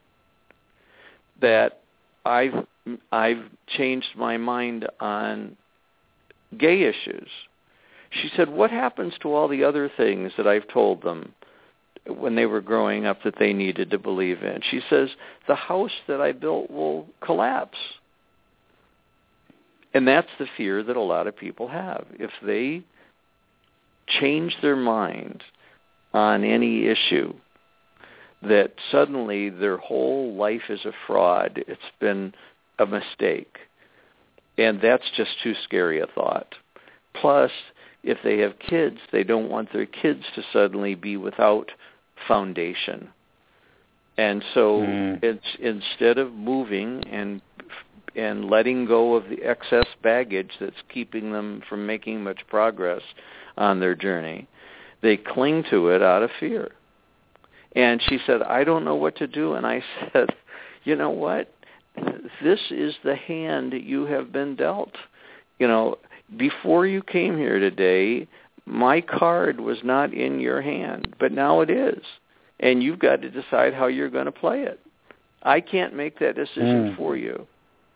that I've changed my mind on gay issues, she said, what happens to all the other things that I've told them when they were growing up that they needed to believe in? She says, the house that I built will collapse. And that's the fear that a lot of people have. If they change their mind on any issue, that suddenly their whole life is a fraud. It's been a mistake. And that's just too scary a thought. Plus, if they have kids, they don't want their kids to suddenly be without foundation. And so it's, instead of moving and letting go of the excess baggage that's keeping them from making much progress on their journey, they cling to it out of fear. And she said, I don't know what to do. And I said, you know what? This is the hand you have been dealt. You know, before you came here today, my card was not in your hand, but now it is. And you've got to decide how you're going to play it. I can't make that decision for you.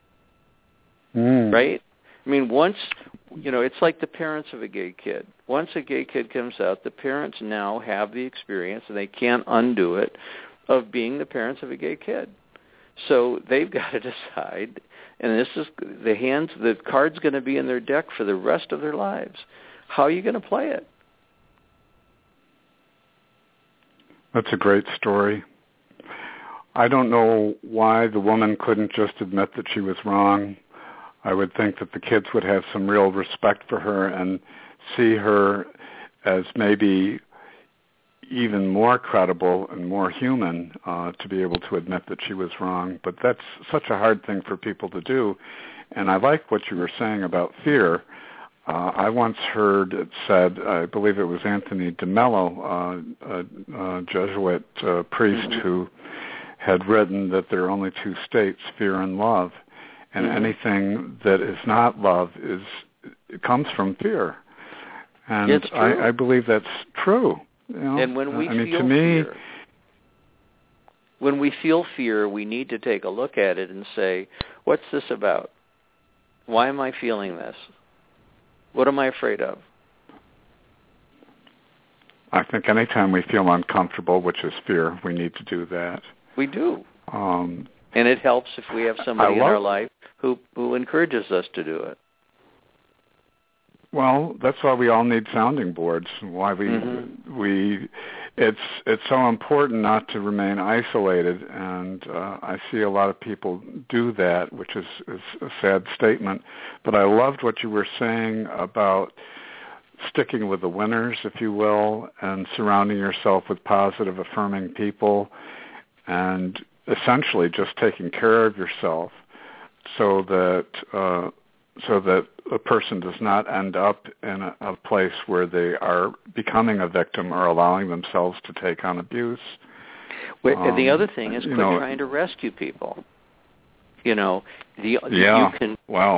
Right? I mean, once, you know, it's like the parents of a gay kid. Once a gay kid comes out, the parents now have the experience, and they can't undo it, of being the parents of a gay kid. So they've got to decide, and this is the card's going to be in their deck for the rest of their lives. How are you going to play it? That's a great story. I don't know why the woman couldn't just admit that she was wrong. I would think that the kids would have some real respect for her and see her as maybe even more credible and more human to be able to admit that she was wrong. But that's such a hard thing for people to do. And I like what you were saying about fear. I once heard it said, I believe it was Anthony DeMello, a Jesuit priest, who had written that there are only two states, fear and love. And anything that is not love it comes from fear. And it's true. I believe that's true. You know? And when we fear, when we feel fear, we need to take a look at it and say, what's this about? Why am I feeling this? What am I afraid of? I think anytime we feel uncomfortable, which is fear, we need to do that. We do. And it helps if we have somebody in our life who encourages us to do it. Well, that's why we all need sounding boards. Why it's so important not to remain isolated, and I see a lot of people do that, which is a sad statement. But I loved what you were saying about sticking with the winners, if you will, and surrounding yourself with positive, affirming people, and essentially just taking care of yourself so that a person does not end up in a place where they are becoming a victim or allowing themselves to take on abuse. And the other thing is quit trying to rescue people. You know, you can,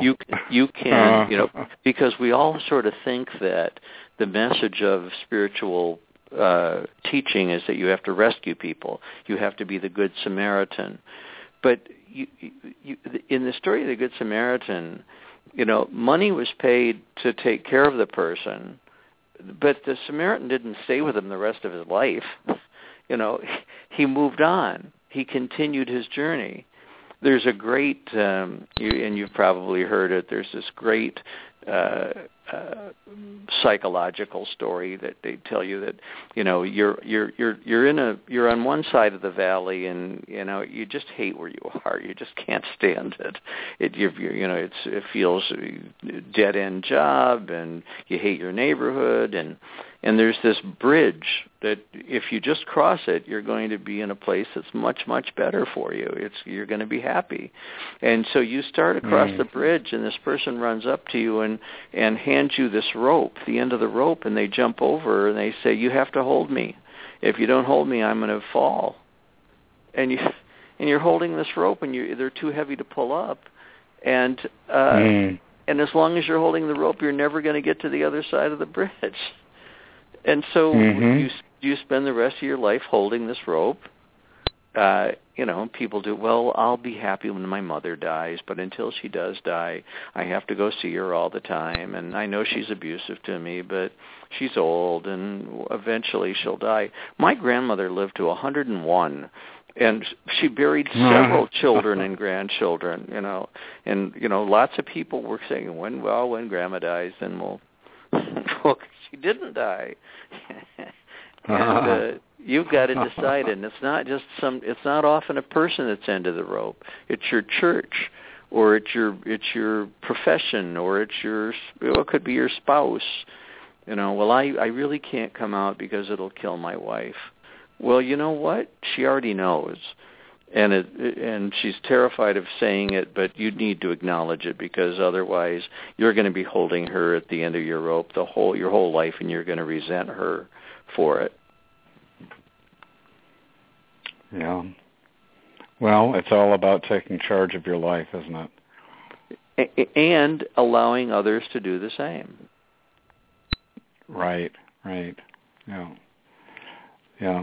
because we all sort of think that the message of spiritual teaching is that you have to rescue people. You have to be the Good Samaritan. But you, in the story of the Good Samaritan, you know, money was paid to take care of the person, but the Samaritan didn't stay with him the rest of his life. You know, he moved on. He continued his journey. There's a great, and you've probably heard it, there's this great psychological story that they tell you that, you know, you're on one side of the valley, and you know you just hate where you are. You just can't stand it. It feels a dead end job, and you hate your neighborhood, and there's this bridge that if you just cross it, you're going to be in a place that's much, much better for you. You're going to be happy. And so you start across the bridge, and this person runs up to you and hands you this rope, the end of the rope, and they jump over, and they say, you have to hold me. If you don't hold me, I'm going to fall. And you're holding this rope, and they're too heavy to pull up. And as long as you're holding the rope, you're never going to get to the other side of the bridge. And so you spend the rest of your life holding this rope. People do, well, I'll be happy when my mother dies, but until she does die, I have to go see her all the time. And I know she's abusive to me, but she's old, and eventually she'll die. My grandmother lived to 101. And she buried several children and grandchildren, and lots of people were saying, when Grandma dies, then we'll. Well, she didn't die, And you've got to decide, and it's not often a person that's end of the rope. It's your church, or it's your profession, or it could be your spouse. Well, I really can't come out because it'll kill my wife. Well, you know what? She already knows. And she's terrified of saying it, but you need to acknowledge it, because otherwise you're going to be holding her at the end of your rope your whole life, and you're going to resent her for it. Yeah. Well, it's all about taking charge of your life, isn't it? And allowing others to do the same. Right. Yeah.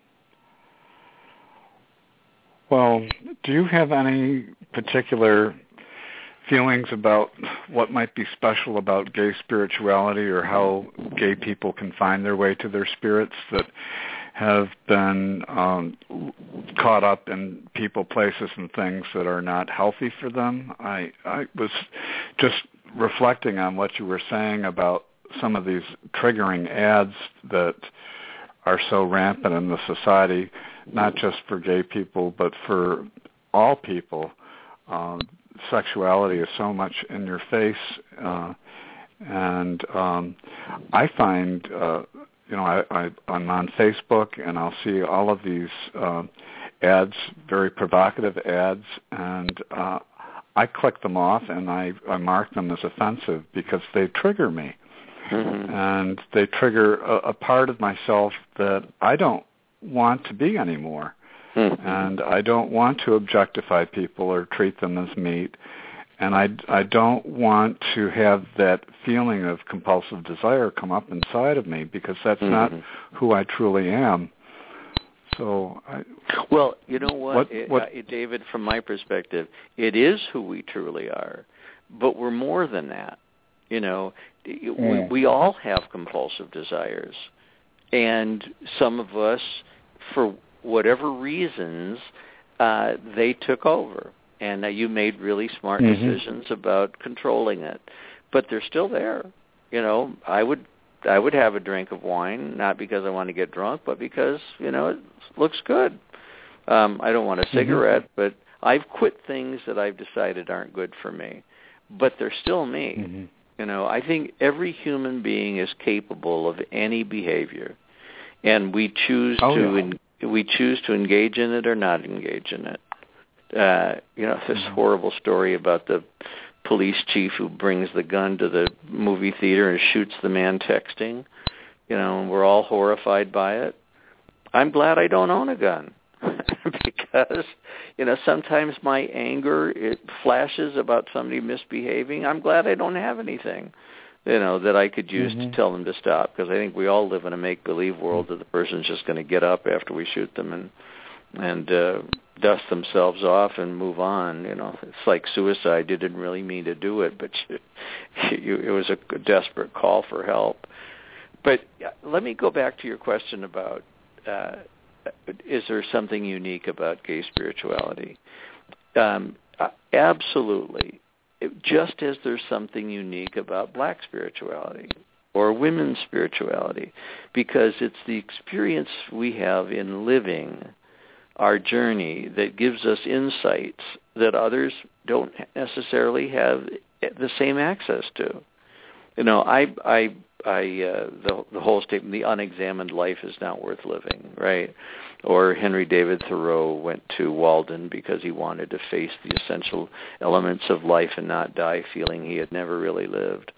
Well, do you have any particular feelings about what might be special about gay spirituality, or how gay people can find their way to their spirits that have been caught up in people, places, and things that are not healthy for them? I was just reflecting on what you were saying about some of these triggering ads that are so rampant in the society, not just for gay people, but for all people. Sexuality is so much in your face, and I find, I'm on Facebook, and I'll see all of these ads, very provocative ads, and I click them off, and I mark them as offensive because they trigger me. Mm-hmm. And they trigger a part of myself that I don't want to be anymore. Mm-hmm. And I don't want to objectify people or treat them as meat. And I don't want to have that feeling of compulsive desire come up inside of me, because that's mm-hmm. not who I truly am. So well, you know what David, from my perspective, it is who we truly are, but we're more than that. We all have compulsive desires, and some of us, for whatever reasons, they took over, and you made really smart mm-hmm. decisions about controlling it, but they're still there. I would have a drink of wine, not because I want to get drunk, but because it looks good. I don't want a cigarette, mm-hmm. but I've quit things that I've decided aren't good for me, but they're still me. Mm-hmm. I think every human being is capable of any behavior, and we choose to engage in it or not engage in it. This horrible story about the police chief who brings the gun to the movie theater and shoots the man texting. And we're all horrified by it. I'm glad I don't own a gun. Because, sometimes my anger, it flashes about somebody misbehaving. I'm glad I don't have anything, that I could use mm-hmm. to tell them to stop, because I think we all live in a make-believe world that the person's just going to get up after we shoot them and dust themselves off and move on. It's like suicide. You didn't really mean to do it, but it was a desperate call for help. But let me go back to your question about is there something unique about gay spirituality? Absolutely. Just as there's something unique about black spirituality or women's spirituality, because it's the experience we have in living our journey that gives us insights that others don't necessarily have the same access to. The whole statement, the unexamined life is not worth living, right? Or Henry David Thoreau went to Walden because he wanted to face the essential elements of life and not die feeling he had never really lived.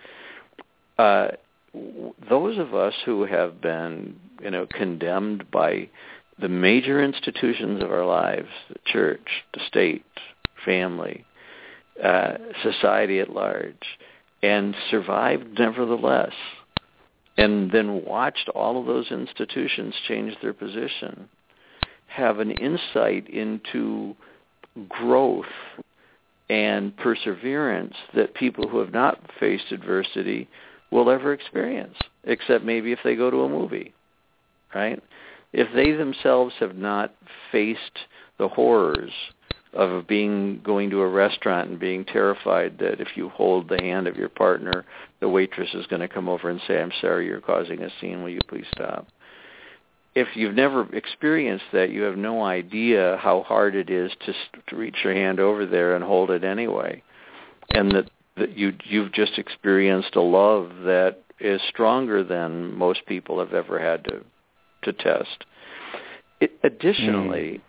Those of us who have been, condemned by the major institutions of our lives, the church, the state, family, society at large, and survived nevertheless, and then watched all of those institutions change their position, have an insight into growth and perseverance that people who have not faced adversity will ever experience, except maybe if they go to a movie, right? If they themselves have not faced the horrors of going to a restaurant and being terrified that if you hold the hand of your partner, the waitress is going to come over and say, "I'm sorry, you're causing a scene. Will you please stop?" if you've never experienced that, you have no idea how hard it is to reach your hand over there and hold it anyway, and that you've just experienced a love that is stronger than most people have ever had to test. Additionally,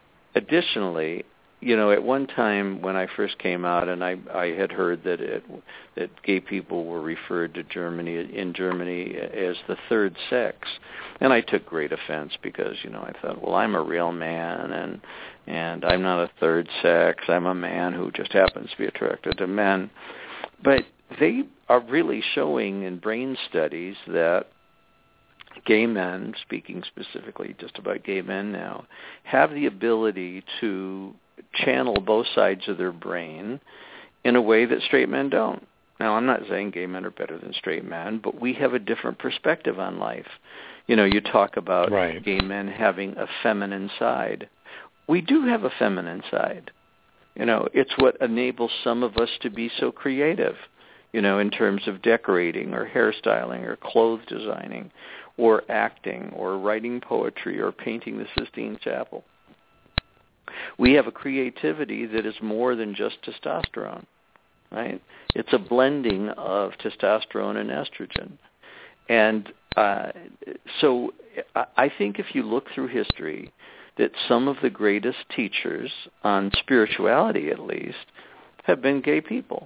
at one time when I first came out, and I had heard that gay people were referred to in Germany as the third sex, and I took great offense because I thought, well, I'm a real man, and I'm not a third sex. I'm a man who just happens to be attracted to men. But they are really showing in brain studies that gay men, speaking specifically just about gay men now, have the ability to channel both sides of their brain in a way that straight men don't. Now, I'm not saying gay men are better than straight men, but we have a different perspective on life. You talk about gay men having a feminine side. We do have a feminine side. It's what enables some of us to be so creative, in terms of decorating or hairstyling or clothes designing or acting or writing poetry or painting the Sistine Chapel. We have a creativity that is more than just testosterone, right? It's a blending of testosterone and estrogen. And so I think if you look through history, that some of the greatest teachers on spirituality, at least, have been gay people.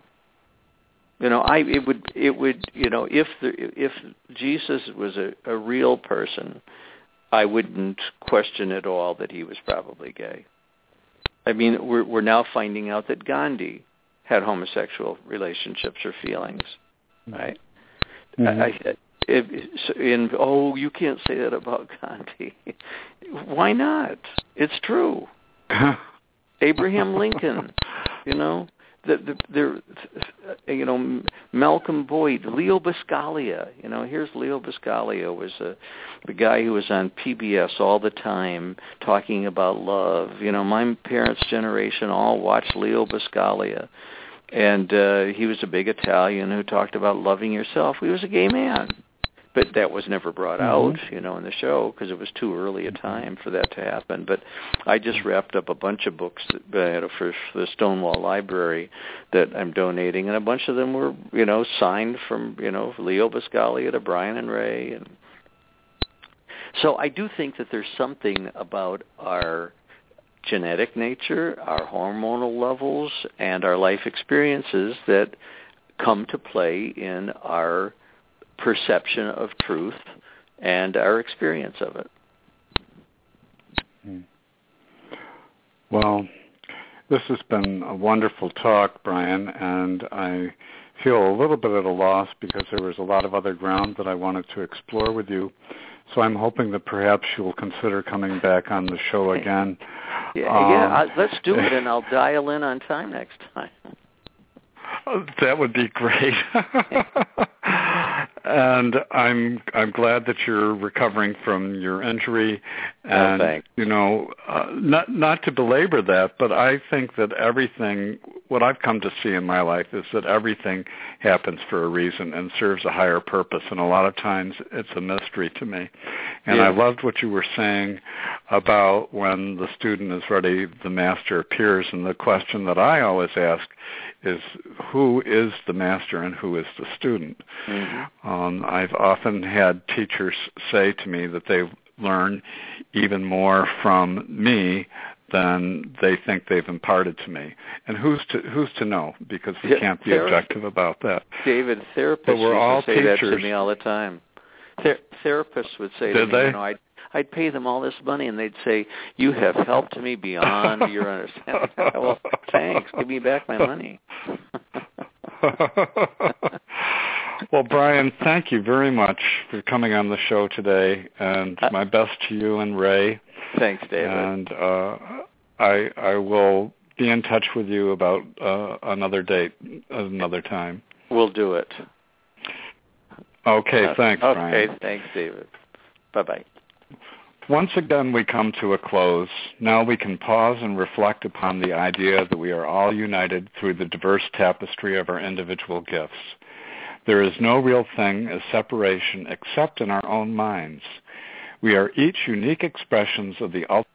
If Jesus was a real person, I wouldn't question at all that he was probably gay. I mean, we're now finding out that Gandhi had homosexual relationships or feelings, right? Mm-hmm. You can't say that about Gandhi. Why not? It's true. Abraham Lincoln, Malcolm Boyd, Leo Buscaglia. Here's Leo Buscaglia, was the guy who was on PBS all the time talking about love. My parents' generation all watched Leo Buscaglia. And he was a big Italian who talked about loving yourself. He was a gay man. But that was never brought out, in the show because it was too early a time for that to happen. But I just wrapped up a bunch of books for the Stonewall Library that I'm donating, and a bunch of them were, signed from, Leo Buscaglia to Brian and Ray. And so I do think that there's something about our genetic nature, our hormonal levels, and our life experiences that come to play in our perception of truth and our experience of it. Well, this has been a wonderful talk, Brian, and I feel a little bit at a loss because there was a lot of other ground that I wanted to explore with you. So I'm hoping that perhaps you'll consider coming back on the show again. Let's do it, and I'll dial in on time next time. That would be great. And I'm glad that you're recovering from your injury. And thanks. Not to belabor that, but I think that what I've come to see in my life is that everything happens for a reason and serves a higher purpose. And a lot of times it's a mystery to me. And I loved what you were saying about when the student is ready, the master appears. And the question that I always ask is, who is the master and who is the student? Mm-hmm. I've often had teachers say to me that they learn even more from me than they think they've imparted to me. And who's to know? Because we can't be objective about that. David, therapists used to say that to me all the time. Therapists would say to me, I'd pay them all this money, and they'd say, "You have helped me beyond your understanding." Well, thanks. Give me back my money. Well, Brian, thank you very much for coming on the show today, and my best to you and Ray. Thanks, David. And I will be in touch with you about another date, another time. We'll do it. Okay, thanks, Brian. Okay, thanks, David. Bye-bye. Once again, we come to a close. Now we can pause and reflect upon the idea that we are all united through the diverse tapestry of our individual gifts. There is no real thing as separation except in our own minds. We are each unique expressions of the ultimate